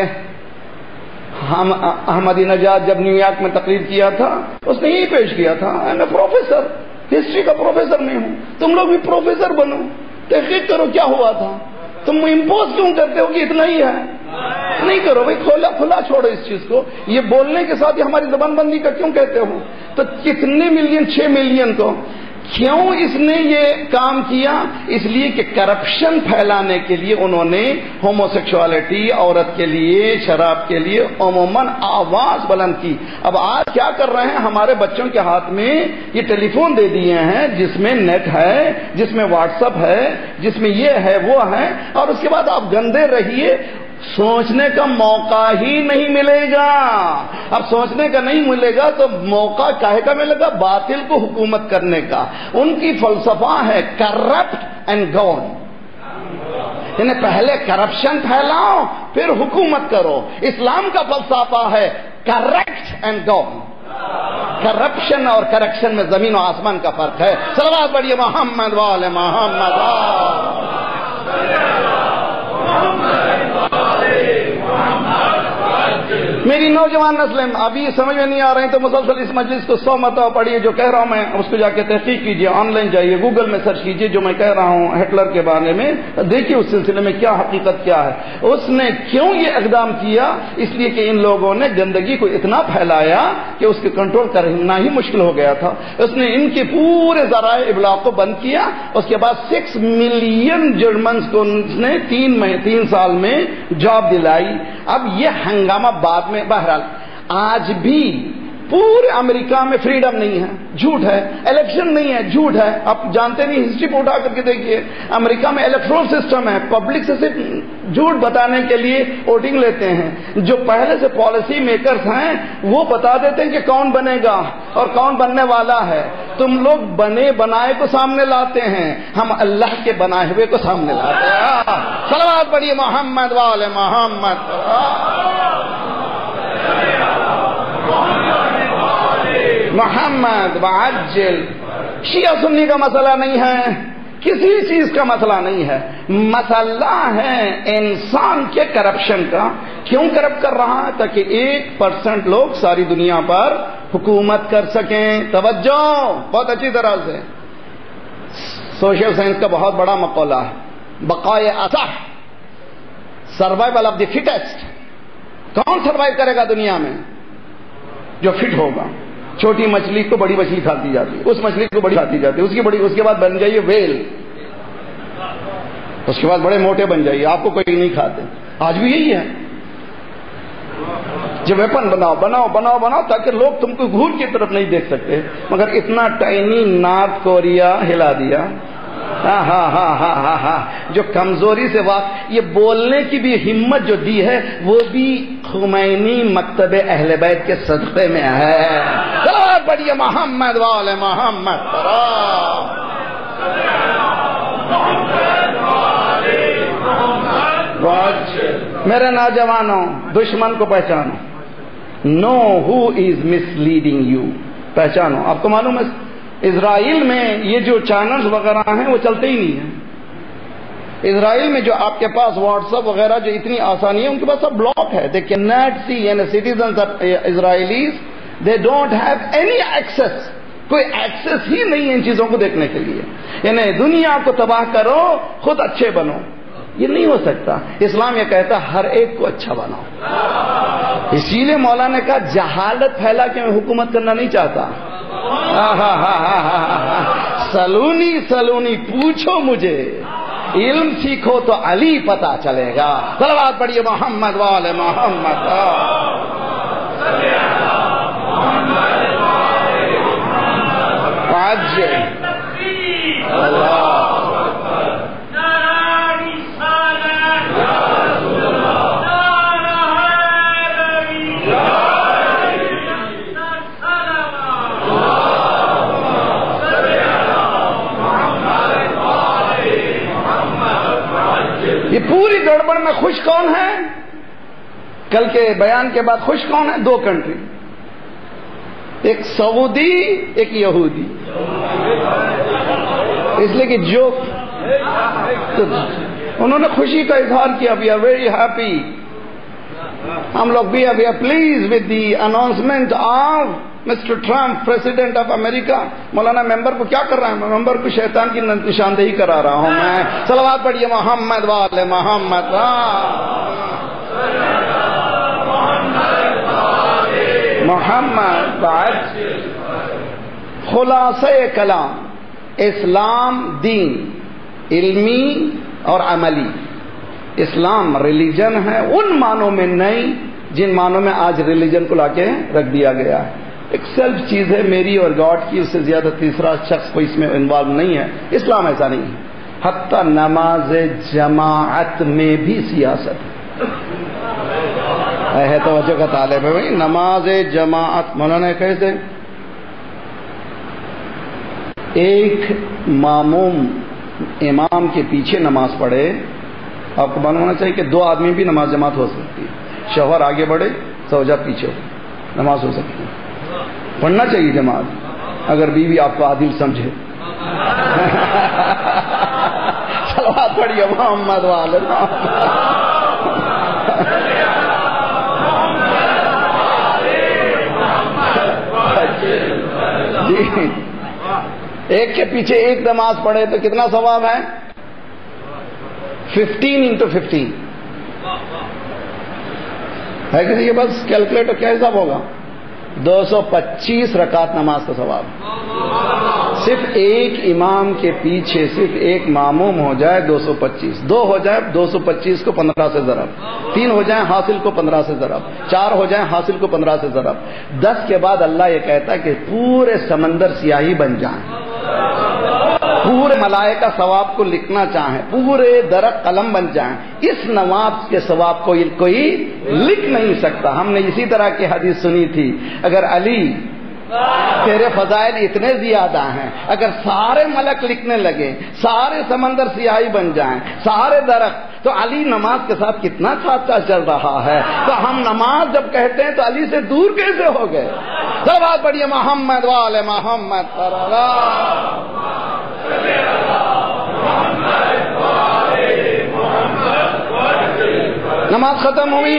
احمدی نژاد جب نیو یارک میں تقریر کیا تھا، اس نے یہی پیش کیا تھا، میں پروفیسر، ہسٹری کا پروفیسر میں ہوں، تم لوگ بھی پروفیسر بنو، تحقیق کرو کیا ہوا تھا۔ تم امپوز کیوں کرتے ہو کہ اتنا ہی ہے؟ نہیں کرو بھائی، کھولا کھلا چھوڑو اس چیز کو۔ یہ بولنے کے ساتھ یہ ہماری زبان بندی کا کیوں کہتے ہو؟ تو کتنے ملین، چھ ملین کو کیوں اس نے یہ کام کیا؟ اس لیے کہ کرپشن پھیلانے کے لیے انہوں نے ہومو سیکشوالٹی، عورت کے لیے، شراب کے لیے عموماً آواز بلند کی۔ اب آج کیا کر رہے ہیں، ہمارے بچوں کے ہاتھ میں یہ ٹیلی فون دے دیے ہیں جس میں نیٹ ہے، جس میں واٹس ایپ ہے، جس میں یہ ہے وہ ہے، اور اس کے بعد آپ گندے رہیے، سوچنے کا موقع ہی نہیں ملے گا۔ اب سوچنے کا نہیں ملے گا تو موقع کاہے کا ملے گا؟ باطل کو حکومت کرنے کا۔ ان کی فلسفہ ہے کرپٹ اینڈ گورن، یعنی پہلے کرپشن پھیلاؤ پھر حکومت کرو۔ اسلام کا فلسفہ ہے کریکٹ اینڈ گورن۔ کرپشن اور کریکشن میں زمین و آسمان کا فرق ہے۔ صلوات پڑھیے محمد وآل محمد۔ میری نوجوان نسلیں ابھی سمجھ میں نہیں آ رہی تو مسلسل اس مجلس کو سو مرتبہ پڑھیے، جو کہہ رہا ہوں میں اس کو جا کے تحقیق کیجیے، آن لائن جائیے، گوگل میں سرچ کیجیے، جو میں کہہ رہا ہوں ہٹلر کے بارے میں، دیکھیے اس سلسلے میں کیا حقیقت کیا ہے۔ اس نے کیوں یہ اقدام کیا؟ اس لیے کہ ان لوگوں نے گندگی کو اتنا پھیلایا کہ اس کے کنٹرول کرنا ہی مشکل ہو گیا تھا۔ اس نے ان کے پورے ذرائع ابلاغ کو بند کیا، اس کے بعد سکس ملین جرمنز کو نے تین تین سال میں جاب دلائی۔ اب یہ ہنگامہ بعد میں، بہرحال آج بھی پورے امریکہ میں فریڈم نہیں ہے، جھوٹ ہے، الیکشن نہیں ہے، جھوٹ ہے۔ آپ جانتے نہیں، ہسٹری پہ اٹھا کر کے دیکھیے، امریکہ میں الیکٹرول سسٹم ہے، پبلک سے صرف جھوٹ بتانے کے لیے ووٹنگ لیتے ہیں۔ جو پہلے سے پالیسی میکرز ہیں وہ بتا دیتے ہیں کہ کون بنے گا اور کون بننے والا ہے۔ تم لوگ بنے بنائے کو سامنے لاتے ہیں، ہم اللہ کے بنائے ہوئے کو سامنے لاتے ہیں۔ صلوات پڑھیے محمد وآل محمد۔ محمد وعجل۔ شیعہ سنی کا مسئلہ نہیں ہے، کسی چیز کا مسئلہ نہیں ہے، مسئلہ ہے انسان کے کرپشن کا۔ کیوں کرپٹ کر رہا ہے؟ تاکہ ایک پرسنٹ لوگ ساری دنیا پر حکومت کر سکیں۔ توجہ بہت اچھی طرح سے، سوشل سائنس کا بہت بڑا مقولہ ہے، بقائے اصح، سروائیول آف دی فٹسٹ. کون سروائیو کرے گا دنیا میں؟ جو فٹ ہوگا. چھوٹی مچھلی کو بڑی مچھلی کھاتی جاتی ہے، اس مچھلی کو بڑی کھاتی جاتی ہے، اس کی بڑی، اس کے بعد بن جائیے ویل، اس کے بعد بڑے موٹے بن جائیے، آپ کو کوئی نہیں کھاتے. آج بھی یہی ہے. جو ویپن بناؤ بناؤ بناؤ بناؤ تاکہ لوگ تم کو گھور کی طرف نہیں دیکھ سکتے، مگر اتنا ٹائنی نارتھ کوریا ہلا دیا. ہاں ہاں ہاں ہاں ہاں ہاں جو کمزوری سے واقع، یہ بولنے کی بھی ہمت جو دی ہے وہ بھی خمینی مکتب اہل بیت کے صدقے میں ہے. صلوات پڑھیے محمد وآل محمد. میرے نوجوانوں، دشمن کو پہچانو. نو ہو از مس لیڈنگ یو. پہچانو. آپ کو معلوم ہے اسرائیل میں یہ جو چینلز وغیرہ ہیں وہ چلتے ہی نہیں ہیں. اسرائیل میں جو آپ کے پاس واٹس ایپ وغیرہ جو اتنی آسانی ہے، ان کے پاس سب بلاک ہے. دے کین ناٹ سی، یعنی citizens of Israelis they don't have any access. کوئی ایکسس ہی نہیں ہے ان چیزوں کو دیکھنے کے لیے. یعنی دنیا کو تباہ کرو، خود اچھے بنو. یہ نہیں ہو سکتا. اسلام یہ کہتا ہر ایک کو اچھا بناؤ. اسی لیے مولانا نے کہا جہالت پھیلا کے میں حکومت کرنا نہیں چاہتا. سلونی سلونی پوچھو مجھے، علم سیکھو تو علی پتہ چلے گا. صلوات پڑھیے محمد وآل محمد. آج اللہ یہ پوری گڑبڑ میں خوش کون ہے؟ کل کے بیان کے بعد خوش کون ہے؟ دو کنٹری، ایک سعودی ایک یہودی. اس لیے کہ جو انہوں نے خوشی کا اظہار کیا، وی آر ویری ہیپی. ہم لوگ بھی we are pleased with the announcement of mister Trump president of America. مولانا ممبر کو کیا کر رہا ہے؟ ممبر کو شیطان کی نشاندہی کرا رہا ہوں میں. صلوات پڑھیے محمد وآل محمد. محمد بعد خلاصہ کلام، اسلام دین علمی اور عملی. اسلام ریلیجن ہے ان معنوں میں نہیں جن معنوں میں آج ریلیجن کو لا کے رکھ دیا گیا ہے. ایک سیلف چیز ہے میری اور گاڈ کی، اس سے زیادہ تیسرا شخص کوئی اس میں انوالو نہیں ہے. اسلام ایسا نہیں ہے. حتی نماز جماعت میں بھی سیاست ہے. توجہ کا طالب ہے بھائی. نماز جماعت مولانا کہتے ایک ماموم امام کے پیچھے نماز پڑھے. آپ کو معلوم ہونا چاہیے کہ دو آدمی بھی نماز جماعت ہو سکتی ہے. شوہر آگے بڑھے، زوجہ پیچھے ہو، نماز ہو سکتی ہے. پڑھنا چاہیے جماعت اگر بیوی آپ کو عادل سمجھے. صلوات پڑھیے محمد والے. ایک کے پیچھے ایک نماز پڑھے تو کتنا ثواب ہے؟ ففٹین انٹو ففٹین ہے کسی کے پاس کیلکولیٹر؟ کیا حساب ہوگا؟ دو سو پچیس رکعت نماز کا ثواب. صرف ایک امام کے پیچھے صرف ایک ماموم ہو جائے دو سو پچیس، دو ہو جائے دو سو پچیس کو پندرہ سے ضرب، تین ہو جائیں حاصل کو پندرہ سے ضرب، چار ہو جائیں حاصل کو پندرہ سے ضرب، دس کے بعد اللہ یہ کہتا ہے کہ پورے سمندر سیاہی بن جائیں. پورے ملائکہ ثواب کو لکھنا چاہیں، پورے درخت قلم بن جائیں. اس نماز کے ثواب کو کوئی لکھ نہیں سکتا. ہم نے اسی طرح کی حدیث سنی تھی، اگر علی تیرے فضائل اتنے زیادہ ہیں، اگر سارے ملک لکھنے لگے، سارے سمندر سیاہی بن جائیں، سارے درخت، تو علی نماز کے ساتھ کتنا خاصہ چل رہا ہے. تو ہم نماز جب کہتے ہیں تو علی سے دور کیسے ہو گئے؟ صلوات پڑھیے محمد والے محمد. نماز ختم ہوئی.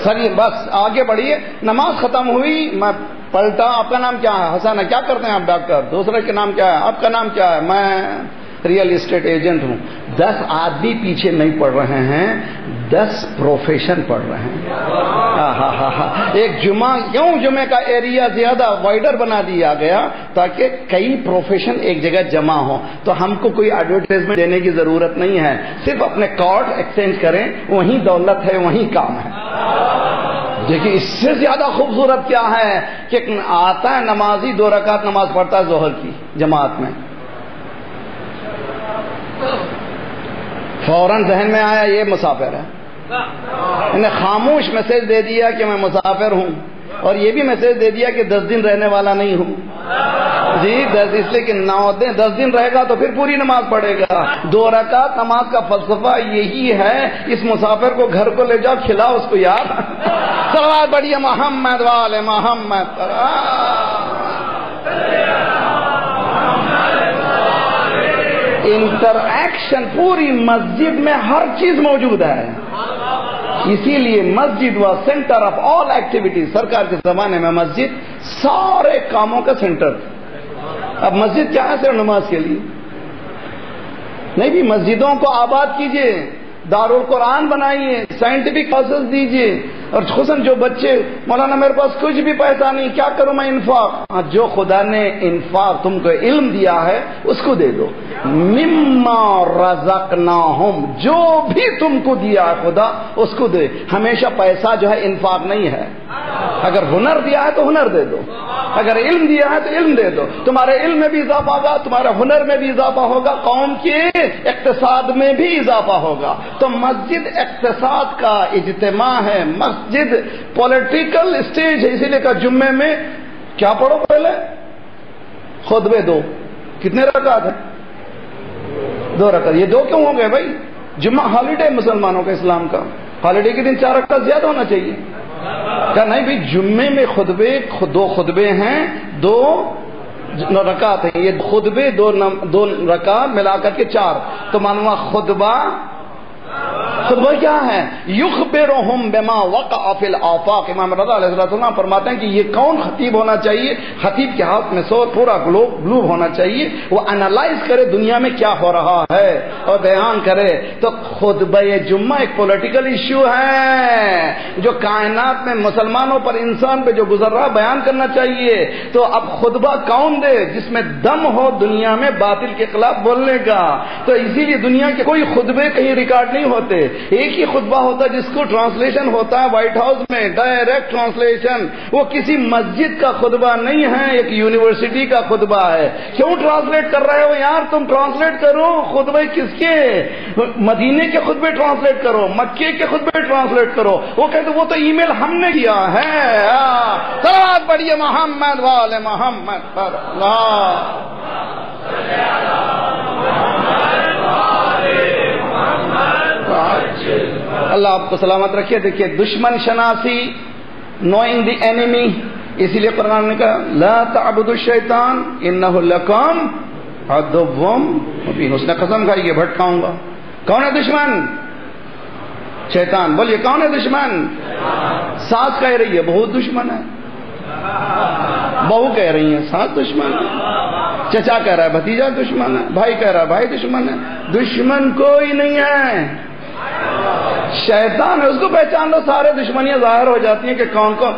سر یہ بس آگے بڑھیے. نماز ختم ہوئی, میں پلٹا, آپ کا نام کیا ہے؟ حسن ہے. کیا کرتے ہیں آپ؟ ڈاکٹر. دوسرے کے نام کیا ہے؟ آپ کا نام کیا ہے؟ میں ریئل اسٹیٹ ایجنٹ ہوں. دس آدمی پیچھے نہیں پڑ رہے ہیں, دس پروفیشن پڑھ رہے ہیں. ہاں ہاں ہاں ہاں ایک جمعہ کیوں جمعے کا ایریا زیادہ وائڈر بنا دیا گیا تاکہ کئی پروفیشن ایک جگہ جمع ہو. تو ہم کو کوئی ایڈورٹائزمنٹ دینے کی ضرورت نہیں ہے, صرف اپنے کارڈ ایکسچینج کریں, وہیں دولت ہے, وہیں کام ہے. دیکھیے اس سے زیادہ خوبصورت کیا ہے کہ آتا ہے نمازی دو رکعت نماز پڑھتا ہے ظہر کی جماعت میں, فوراً ذہن میں آیا یہ مسافر ہے. انہیں خاموش میسج دے دیا کہ میں مسافر ہوں, اور یہ بھی میسج دے دیا کہ دس دن رہنے والا نہیں ہوں. جی دس اس لیے کہ نو دن دس دن رہے گا تو پھر پوری نماز پڑھے گا. دو رکعت نماز کا فلسفہ یہی ہے, اس مسافر کو گھر کو لے جاؤ, کھلاؤ اس کو یاد. صلوات پڑھیے محمد والے محمد. انٹر ایکشن پوری مسجد میں ہر چیز موجود ہے, اسی لیے مسجد و سینٹر آف آل ایکٹیویٹیز. سرکار کے زمانے میں مسجد سارے کاموں کا سینٹر. اب مسجد کیا ہے؟ صرف نماز کے لیے نہیں, بھی مسجدوں کو آباد کیجیے, دارالقرآن بنائیے, سائنٹیفک کورسز دیجیے. اور خصوصاً جو بچے مولانا میرے پاس کچھ بھی پیسہ نہیں, کیا کروں میں؟ انفاق. جو خدا نے انفاق تم کو علم دیا ہے اس کو دے دو. مما رزقناہم, جو بھی تم کو دیا ہے خدا اس کو دے. ہمیشہ پیسہ جو ہے انفاق نہیں ہے. اگر ہنر دیا ہے تو ہنر دے دو, اگر علم دیا ہے تو علم دے دو. تمہارے علم میں بھی اضافہ ہوگا, تمہارے ہنر میں بھی اضافہ ہوگا, قوم کے اقتصاد میں بھی اضافہ ہوگا. تو مسجد اقتصاد کا اجتماع ہے, مسجد پولیٹیکل اسٹیج ہے. اسی لیے کہ جمعے میں کیا پڑھو پہلے؟ خطبے دو. کتنے رکعت ہیں؟ دو رکعت. یہ دو کیوں ہو گئے بھائی؟ جمعہ ہالیڈے مسلمانوں کا, اسلام کا ہالیڈے کے دن چار رکعت زیادہ ہونا چاہیے. کیا نہیں بھائی, جمعے میں خطبے دو خطبے ہیں, دو رکعت ہیں. یہ خطبے دو دو رکعت ملا کر کے چار, تو معلوم خطبہ خطبہ کیا ہے؟ یخبرہم بما وقع فی الآفاق. امام رضا علیہ السلام فرماتے ہیں کہ یہ کون خطیب ہونا چاہیے؟ خطیب کے ہاتھ میں سو پورا گلوب گلوب ہونا چاہیے, وہ انالائز کرے دنیا میں کیا ہو رہا ہے اور بیان کرے. تو خطبہ جمعہ ایک پولیٹیکل ایشو ہے جو کائنات میں مسلمانوں پر, انسان پہ جو گزر رہا بیان کرنا چاہیے. تو اب خطبہ کون دے؟ جس میں دم ہو دنیا میں باطل کے خلاف بولنے کا. تو اسی لیے دنیا کے کوئی خطبے کہیں ریکارڈ نہیں ہوتے, ایک ہی خطبہ ہوتا ہے جس کو ٹرانسلیشن ہوتا ہے وائٹ ہاؤس میں, ڈائریکٹ ٹرانسلیشن. وہ کسی مسجد کا خطبہ نہیں ہے, ایک یونیورسٹی کا خطبہ ہے. کیوں ٹرانسلیٹ کر رہے ہو یار؟ تم ٹرانسلیٹ کرو خطبے کس کے, مدینے کے خطبے ٹرانسلیٹ کرو, مکے کے خطبے ٹرانسلیٹ کرو. وہ کہتے وہ تو ای میل ہم نے کیا ہے. صلوات پڑھیے محمد والے محمد پر. اللہ آپ کو سلامت رکھیے. دیکھیے دشمن شناسی, نوئنگ دی اینیمی, اسی لیے قرآن نے کہا لا تعبدوا الشیطان انہ لکم عدو مبین. اس نے قسم کھائی کہ بھٹکاؤں گا. کون ہے دشمن؟ شیطان. بولیے کون ہے دشمن؟ ساس کہہ رہی ہے بہت دشمن ہے, بہو کہہ رہی ہے ساس دشمن ہے, چچا کہہ رہا ہے بھتیجا دشمن ہے, بھائی کہہ رہا ہے بھائی دشمن ہے. دشمن کوئی نہیں ہے, شیطان ہے. اس کو پہچان لو, سارے دشمنیاں ظاہر ہو جاتی ہیں کہ کون کون.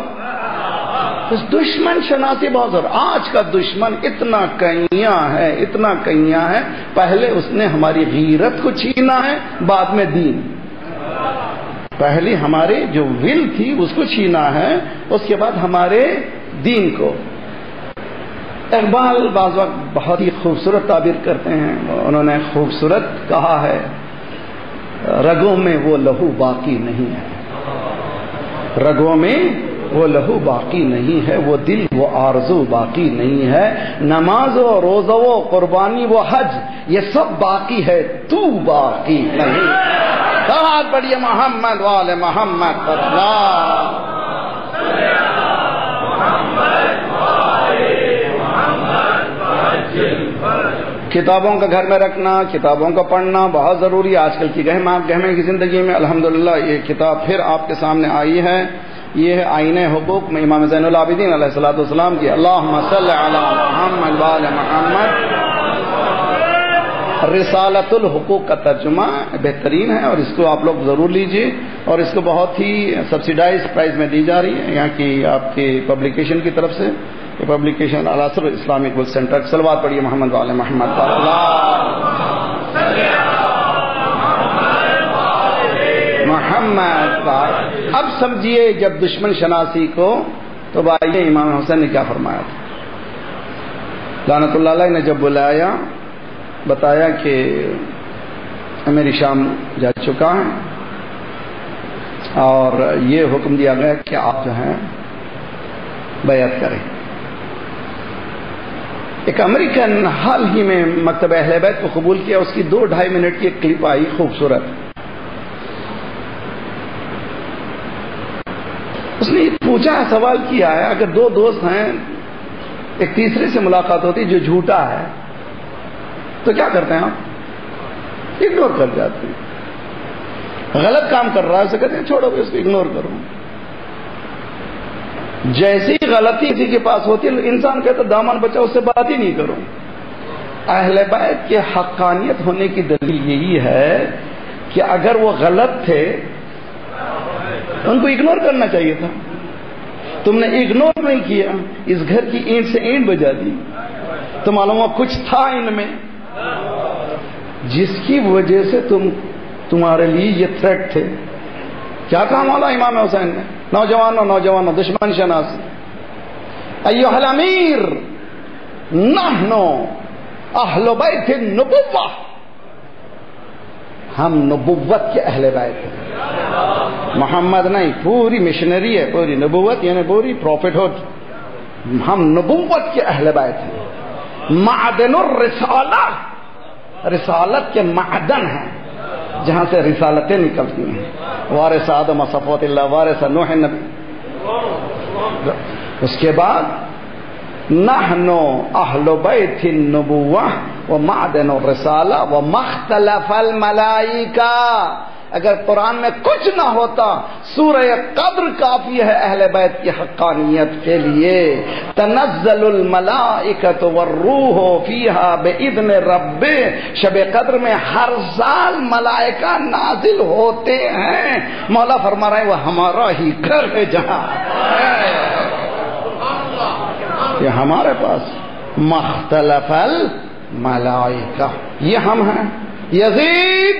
دشمن شناسی بہت ضروری. آج کا دشمن اتنا کئیاں ہے, اتنا کئیاں ہے. پہلے اس نے ہماری غیرت کو چھینا ہے, بعد میں دین. پہلے ہمارے جو ول تھی اس کو چھینا ہے, اس کے بعد ہمارے دین کو. اقبال بعض وقت بہت ہی خوبصورت تعبیر کرتے ہیں. انہوں نے خوبصورت کہا ہے, رگوں میں وہ لہو باقی نہیں ہے, رگوں میں وہ لہو باقی نہیں ہے, وہ دل وہ آرزو باقی نہیں ہے. نماز و روزہ و قربانی و حج یہ سب باقی ہے, تو باقی نہیں. بہت بڑھیا محمد والے محمد پر. کتابوں کا گھر میں رکھنا، کتابوں کا پڑھنا بہت ضروری ہے آج کل کی گہما گہمے کی زندگی میں۔ الحمدللہ یہ کتاب پھر آپ کے سامنے آئی ہے، یہ ہے آئین حقوق میں امام زین العابدین علیہ الصلوۃ والسلام کی اللہم صل علی محمد وآل محمد۔ رسالۃ الحقوق کا ترجمہ بہترین ہے اور اس کو آپ لوگ ضرور لیجئے، اور اس کو بہت ہی سبسیڈائز پرائز میں دی جا رہی ہے یہاں کی آپ کی پبلیکیشن کی طرف سے۔ یہ پبلیکیشن العصر اسلامک بک سینٹر۔ صلوات پڑھیے محمد وآل محمد۔ محمد۔ اب سمجھیے جب دشمن شناسی کو تو بھائی امام حسین نے کیا فرمایا تھا۔ لعنت اللہ علیہ نے جب بلایا بتایا کہ میری شام جا چکا ہے اور یہ حکم دیا گیا کہ آپ جو ہیں بیعت کریں۔ ایک امریکن حال ہی میں مکتبہ اہل بیت کو قبول کیا، اس کی دو ڈھائی منٹ کی ایک کلپ آئی خوبصورت۔ اس نے پوچھا سوال کیا ہے اگر دو دوست ہیں ایک تیسرے سے ملاقات ہوتی جو جھوٹا ہے تو کیا کرتے ہیں آپ؟ اگنور کر جاتے ہیں۔ غلط کام کر رہا ہے اسے کہتے ہیں چھوڑو اس کو اگنور کرو۔ جیسی غلطی کسی کے پاس ہوتی ہے انسان کہتا دامن بچا اس سے بات ہی نہیں کرو۔ اہل بیت کے حقانیت ہونے کی دلیل یہی ہے کہ اگر وہ غلط تھے ان کو اگنور کرنا چاہیے تھا، تم نے اگنور نہیں کیا، اس گھر کی اینٹ سے اینٹ بجا دی تو معلوم ہوا کچھ تھا ان میں جس کی وجہ سے تم تمہارے لیے یہ تھریٹ تھے۔ کیا کہا مولا امام حسین نے؟ نوجوانوں نوجوانوں دشمن شناسی، ایھا الامیر نحن اہل بیت النبوہ، ہم نبوت کے اہل بیت ہیں۔ محمد نہیں، پوری مشنری ہے، پوری نبوت یعنی پوری پروفیٹہڈ، ہم نبوت کے اہل بیت ہیں۔ معدن الرسالہ، رسالت کے معدن ہیں جہاں سے رسالتیں نکلتی ہیں۔ وارث آدم صفوت اللہ، وارث نوح نبی۔ اس کے بعد نحن اہل بیت النبوہ ومعدن الرسالہ ومختلف الملائکہ۔ اگر قرآن میں کچھ نہ ہوتا سورہ قدر کافی ہے اہل بیت کی حقانیت کے لیے۔ تنزل الملائکۃ والروح فیہا باذن رب، شب قدر میں ہر سال ملائکہ نازل ہوتے ہیں۔ مولا فرما رہے ہیں وہ ہمارا ہی گھر ہے جہاں یہ ہمارے پاس مختلف الملائکہ، یہ ہم ہیں۔ یزید،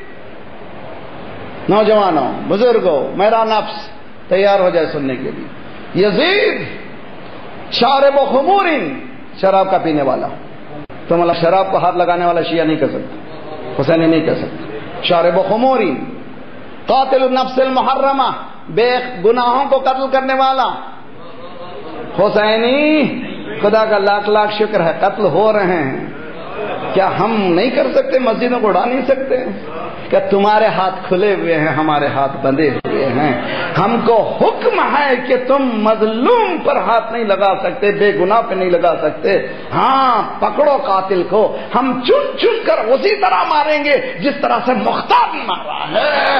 نوجوانوں بزرگوں میرا نفس تیار ہو جائے سننے کے لیے۔ یزید شارب و خمور، شراب کا پینے والا، تم اللہ شراب کو ہاتھ لگانے والا شیعہ نہیں کہہ سکتا، حسینی نہیں کہہ سکتا۔ شارب و خمور، قاتل النفس المحرمہ، بے گناہوں کو قتل کرنے والا حسینی۔ خدا کا لاکھ لاکھ شکر ہے قتل ہو رہے ہیں، کیا ہم نہیں کر سکتے؟ مسجدوں کو اڑا نہیں سکتے؟ کہ تمہارے ہاتھ کھلے ہوئے ہیں ہمارے ہاتھ بندھے ہوئے ہیں۔ ہم کو حکم ہے کہ تم مظلوم پر ہاتھ نہیں لگا سکتے، بے گناہ پہ نہیں لگا سکتے۔ ہاں پکڑو قاتل کو، ہم چن چن کر اسی طرح ماریں گے جس طرح سے مختار مارا ہے۔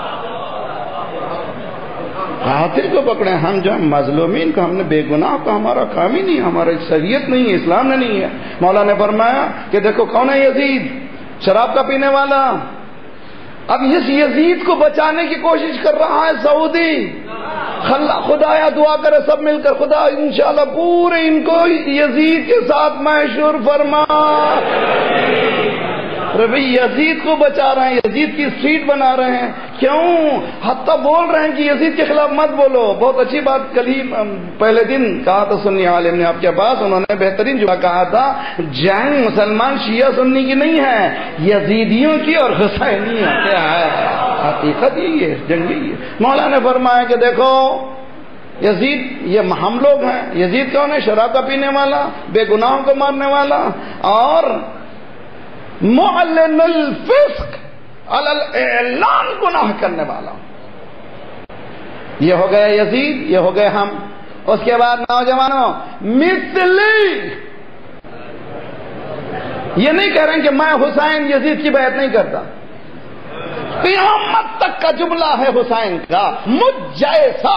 قاتل کو پکڑے، ہم جو مظلومین کو، ہم نے بے گناہ کا ہمارا کام ہی نہیں، ہمارا شریعت نہیں ہے، اسلام نے نہیں ہے۔ مولا نے فرمایا کہ دیکھو کون ہے یزید، شراب کا پینے والا۔ اب اس یزید کو بچانے کی کوشش کر رہا ہے سعودی۔ خدایا دعا کرے سب مل کر، خدا انشاءاللہ پورے ان کو یزید کے ساتھ محشور فرما۔ ربی یزید کو بچا رہے ہیں، یزید کی سیٹ بنا رہے ہیں، کیوں؟ حتیٰ بول رہے ہیں کہ یزید کے خلاف مت بولو۔ بہت اچھی بات کل ہی پہلے دن کہا تھا سنی عالم نے آپ کے پاس، انہوں نے بہترین جو کہا تھا جنگ مسلمان شیعہ سنی کی نہیں ہے، یزیدیوں کی اور حسینیوں کیا ہے، حقیقت یہی ہے، جنگ یہی ہے۔ مولا نے فرمایا کہ دیکھو یزید یہ ہم لوگ ہیں۔ یزید کون ہے؟ شراب کا پینے والا، بے گناہوں کو مارنے والا، اور معلن الفسق علی الاعلان گناہ کرنے والا۔ یہ ہو گئے یزید، یہ ہو گئے ہم۔ اس کے بعد نوجوانوں مثلی یہ نہیں کہہ رہے ہیں کہ میں حسین یزید کی بیعت نہیں کرتا. قیامت تک کا جملہ ہے حسین کا، مجھ جیسا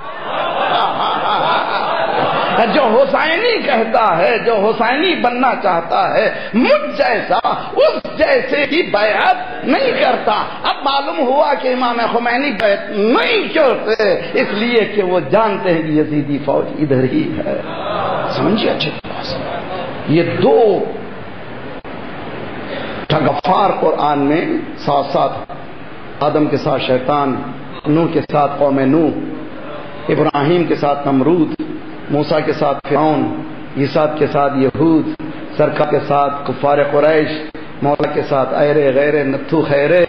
جو حسینی کہتا ہے، جو حسینی بننا چاہتا ہے، مجھ جیسا اس جیسے کی بیعت نہیں کرتا. اب معلوم ہوا کہ امام خمینی بیعت نہیں کرتے اس لیے کہ وہ جانتے ہیں کہ یزیدی فوج ادھر ہی ہے. سمجھے اچھے طرح سے؟ یہ دو ٹھگفار قرآن میں ساتھ ساتھ، آدم کے ساتھ شیطان، نوح کے ساتھ قوم نوح، ابراہیم کے ساتھ نمرود، موسیٰ کے ساتھ فرعون، عیسیٰ کے ساتھ یہود، سرکار کے ساتھ کفار قریش، مولا کے ساتھ ایرے غیرے نتھو خیرے،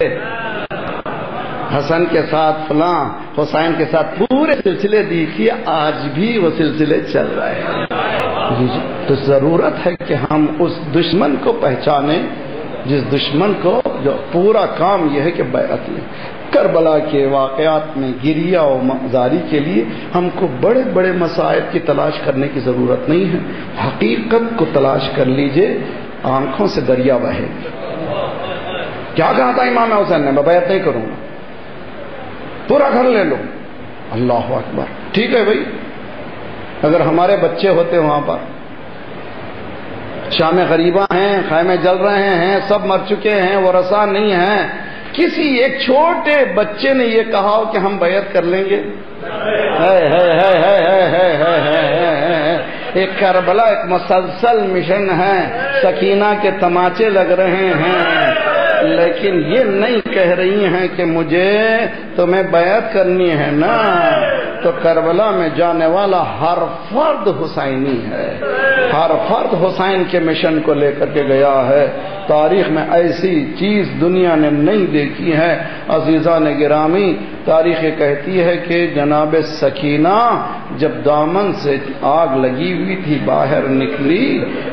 حسن کے ساتھ فلاں، حسین کے ساتھ، پورے سلسلے دیکھیے آج بھی وہ سلسلے چل رہے ہیں. تو ضرورت ہے کہ ہم اس دشمن کو پہچانیں جس دشمن کو جو پورا کام یہ ہے کہ بیعت لیں. کربلا کے واقعات میں گریہ و مزاری کے لیے ہم کو بڑے بڑے مصائب کی تلاش کرنے کی ضرورت نہیں ہے. حقیقت کو تلاش کر لیجئے، آنکھوں سے دریا بہے. کیا کہا تھا امام حسین نے؟ میں بیعت نہیں کروں گا، پورا گھر لے لو. اللہ اکبر. ٹھیک ہے بھائی، اگر ہمارے بچے ہوتے وہاں پر، شام غریبہ ہیں، خیمے جل رہے ہیں، سب مر چکے ہیں، وہ رسا نہیں ہیں، کسی ایک چھوٹے بچے نے یہ کہا ہو کہ ہم بیعت کر لیں گے؟ ایک کربلا ایک مسلسل مشن ہے، سکینہ کے تماچے لگ رہے ہیں، لیکن یہ نہیں کہہ رہی ہیں کہ مجھے تمہیں بیعت کرنی ہے نا. تو کربلا میں جانے والا ہر فرد حسینی ہے، ہر فرد حسین کے مشن کو لے کر کے گیا ہے. تاریخ میں ایسی چیز دنیا نے نہیں دیکھی ہے. عزیزان گرامی، تاریخ کہتی ہے کہ جناب سکینہ جب دامن سے آگ لگی ہوئی تھی باہر نکلی،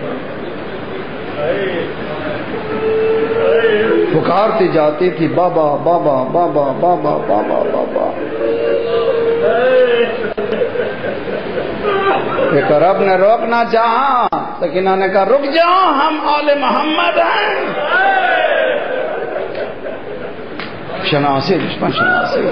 پکارتی جاتی تھی بابا بابا بابا بابا بابا بابا. ایک رب نے روکنا چاہا، سکینہ نے کہا رک جاؤ، ہم آل محمد ہیں. شناسی دشمن شناسی.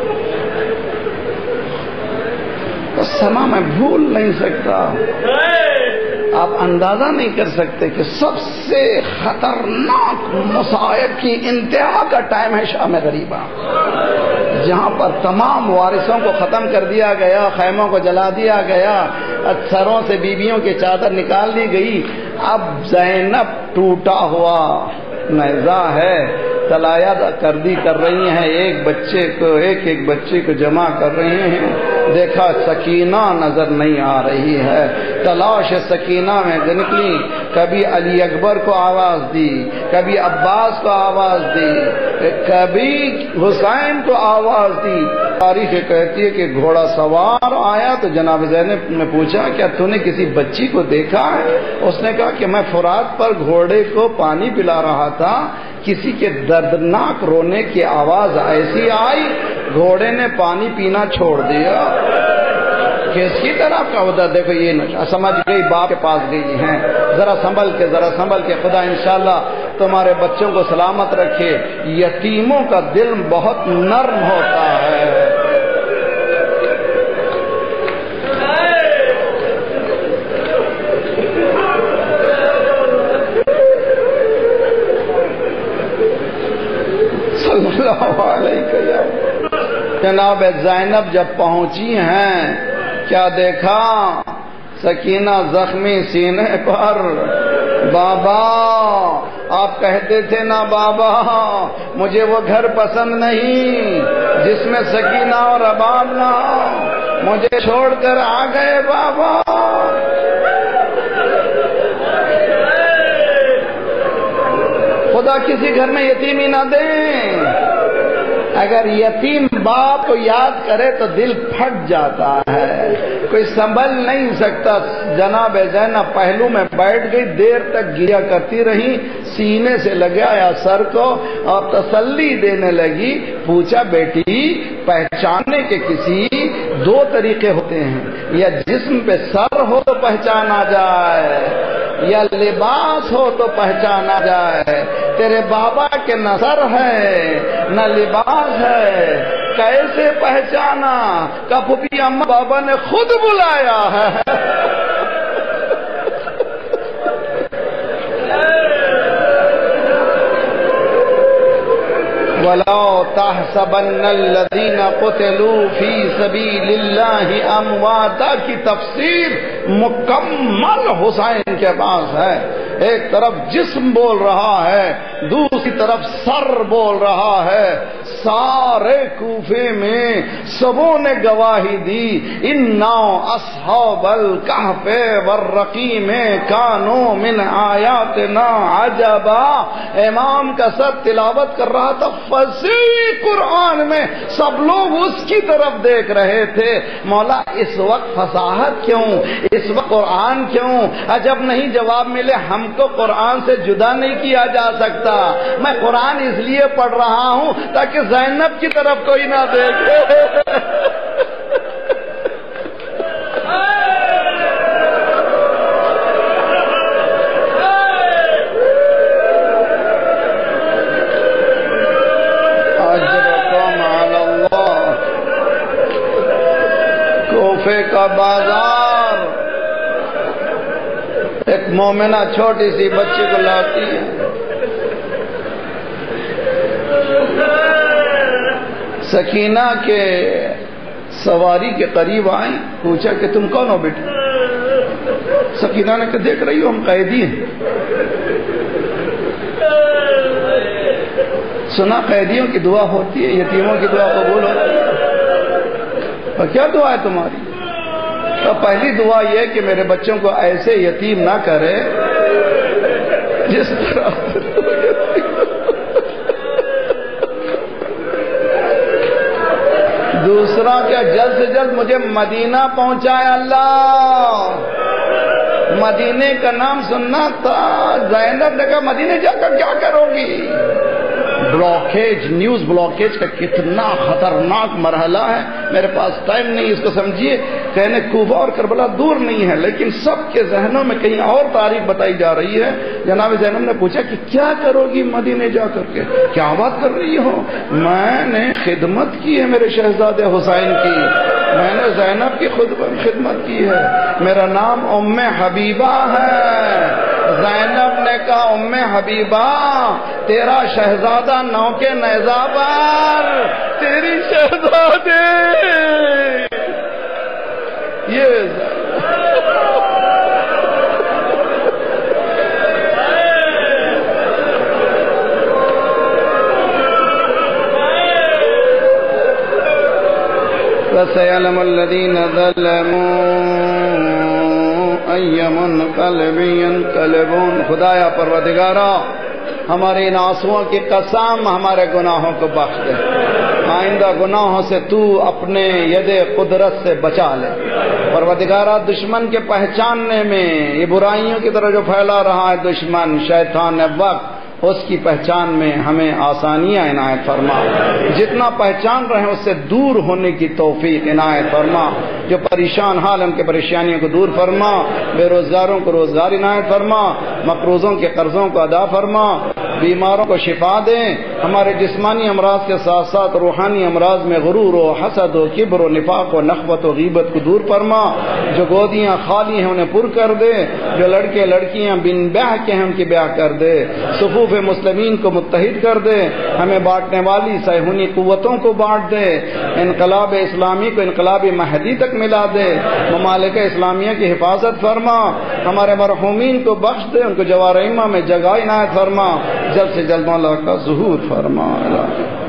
سما میں بھول نہیں سکتا. آپ اندازہ نہیں کر سکتے کہ سب سے خطرناک مصائب کی انتہا کا ٹائم ہے شام غریبہ، جہاں پر تمام وارثوں کو ختم کر دیا گیا، خیموں کو جلا دیا گیا، سروں سے بیویوں کی چادر نکال دی گئی. اب زینب ٹوٹا ہوا نیزہ ہے، تلایا کردی کر رہی ہیں، ایک بچے کو ایک ایک بچے کو جمع کر رہے ہیں. دیکھا سکینہ نظر نہیں آ رہی ہے. تلاش سکینہ میں نکلی، کبھی علی اکبر کو آواز دی، کبھی عباس کو آواز دی، کبھی حسین کو آواز دی. تاریخ کہتی ہے کہ گھوڑا سوار آیا تو جناب زینب نے پوچھا کیا تو نے کسی بچی کو دیکھا ہے؟ اس نے کہا کہ میں فرات پر گھوڑے کو پانی پلا رہا تھا، کسی کے دردناک رونے کی آواز ایسی آئی، گھوڑے نے پانی پینا چھوڑ دیا. کس کی طرف کا ہوتا؟ دیکھو یہ نشہ سمجھ گئی، باپ کے پاس گئی ہیں. ذرا سنبھل کے ذرا سنبھل کے. خدا انشاءاللہ تمہارے بچوں کو سلامت رکھے. یتیموں کا دل بہت نرم ہوتا ہے. صلی اللہ علیہ وسلم. جناب زینب جب پہنچی ہیں، کیا دیکھا؟ سکینہ زخمی سینے پر. بابا آپ کہتے تھے نا بابا مجھے وہ گھر پسند نہیں جس میں سکینہ اور اباب نہ ہو، مجھے چھوڑ کر آ گئے بابا. خدا کسی گھر میں یتیمی نہ دیں. اگر یتیم باپ کو یاد کرے تو دل پھٹ جاتا ہے، کوئی سنبھل نہیں سکتا. جناب زینب پہلو میں بیٹھ گئی، دیر تک گریا کرتی رہی، سینے سے لگایا سر کو اور تسلی دینے لگی. پوچھا بیٹی پہچاننے کے کسی دو طریقے ہوتے ہیں، یا جسم پہ سر ہو تو پہچانا جائے، یا لباس ہو تو پہچانا جائے. تیرے بابا کے نہ سر ہے نہ لباس ہے، کیسے پہچانا؟ کہ پھوپھی اماں بابا نے خود بلایا ہے. وَلَا تَحْسَبَنَّ الَّذِينَ قُتِلُوا فِي سَبِيلِ اللَّهِ امواتا کی تفسیر مکمل حسین کے پاس ہے. ایک طرف جسم بول رہا ہے، دوسری طرف سر بول رہا ہے. سارے کوفے میں سبوں نے گواہی دی، اِنَّا أَصْحَابَ الْكَهْفِ وَالرَّقِيمِ كَانُوا مِنْ آيَاتِنَا عَجَبًا. امام کا سر تلاوت کر رہا تھا فصیح قرآن میں، سب لوگ اس کی طرف دیکھ رہے تھے. مولا اس وقت فصاحت کیوں، اس وقت قرآن کیوں؟ عجب نہیں جواب ملے، ہم کو قرآن سے جدا نہیں کیا جا سکتا. میں قرآن اس لیے پڑھ رہا ہوں تاکہ زینب کی طرف کوئی نہ دیکھے. کوفے کا بازار، ایک مومنہ چھوٹی سی بچی کو لاتی ہے. سکینہ کے سواری کے قریب آئیں، پوچھا کہ تم کون ہو بیٹی؟ سکینہ نے کہا دیکھ رہی ہو ہم قیدی ہیں. سنا قیدیوں کی دعا ہوتی ہے، یتیموں کی دعا قبول ہوتی ہے. اور کیا دعا ہے تمہاری؟ تو پہلی دعا یہ کہ میرے بچوں کو ایسے یتیم نہ کرے جس طرح. دوسرا کیا جلد سے جلد مجھے مدینہ پہنچائے اللہ. مدینے کا نام سننا تھا. زینب نے کہا مدینے جا کر کیا کرو گی؟ بلاکیج، نیوز بلاکیج کا کتنا خطرناک مرحلہ ہے. میرے پاس ٹائم نہیں اس کو سمجھیے. کہنے کوفہ اور کربلا دور نہیں ہے، لیکن سب کے ذہنوں میں کہیں اور تاریخ بتائی جا رہی ہے. جناب زینب نے پوچھا کہ کیا کرو گی مدینے جا کر کے؟ کیا بات کر رہی ہو؟ میں نے خدمت کی ہے میرے شہزادے حسین کی، میں نے زینب کی خود خدمت کی ہے. میرا نام ام حبیبہ ہے. زینب نے کہا ام حبیبہ تیرا شہزادہ نو کے نیزہ پر، تیری شہزادے یہ فَسَيَعْلَمُ الَّذِينَ ظَلَمُوا أَيَّ مُنْقَلِبٍ يَنْقَلِبُونَ. خدایا پروردگارا ہمارے ان آنسوؤں کی قسم ہمارے گناہوں کو بخش دے. آئندہ گناہوں سے تو اپنے ید قدرت سے بچا لے. پروردگارا دشمن کے پہچاننے میں یہ برائیوں کی طرح جو پھیلا رہا ہے دشمن شیطان وقت، اس کی پہچان میں ہمیں آسانیاں عنایت فرما. جتنا پہچان رہے ہیں اس سے دور ہونے کی توفیق عنایت فرما. جو پریشان حال ان کے پریشانیوں کو دور فرما. بے روزگاروں کو روزگار عنایت فرما. مقروضوں کے قرضوں کو ادا فرما. بیماروں کو شفا دیں. ہمارے جسمانی امراض کے ساتھ ساتھ روحانی امراض میں غرور و حسد و کبر و نفاق و نخوت و غیبت کو دور فرما. جو گودیاں خالی ہیں انہیں پر کر دے. جو لڑکے لڑکیاں بن بیاہ کے ہیں ان کی بیاہ کر دے. صفوف مسلمین کو متحد کر دے. ہمیں بانٹنے والی صہیونی قوتوں کو بانٹ دے. انقلاب اسلامی کو انقلاب مہدی تک ملا دے. ممالک اسلامیہ کی حفاظت فرما. ہمارے مرحومین کو بخش دے. ان کو جوارحمہ میں جگہ عنایت فرما. جلد سے جلد مولا کا ظہور فرما.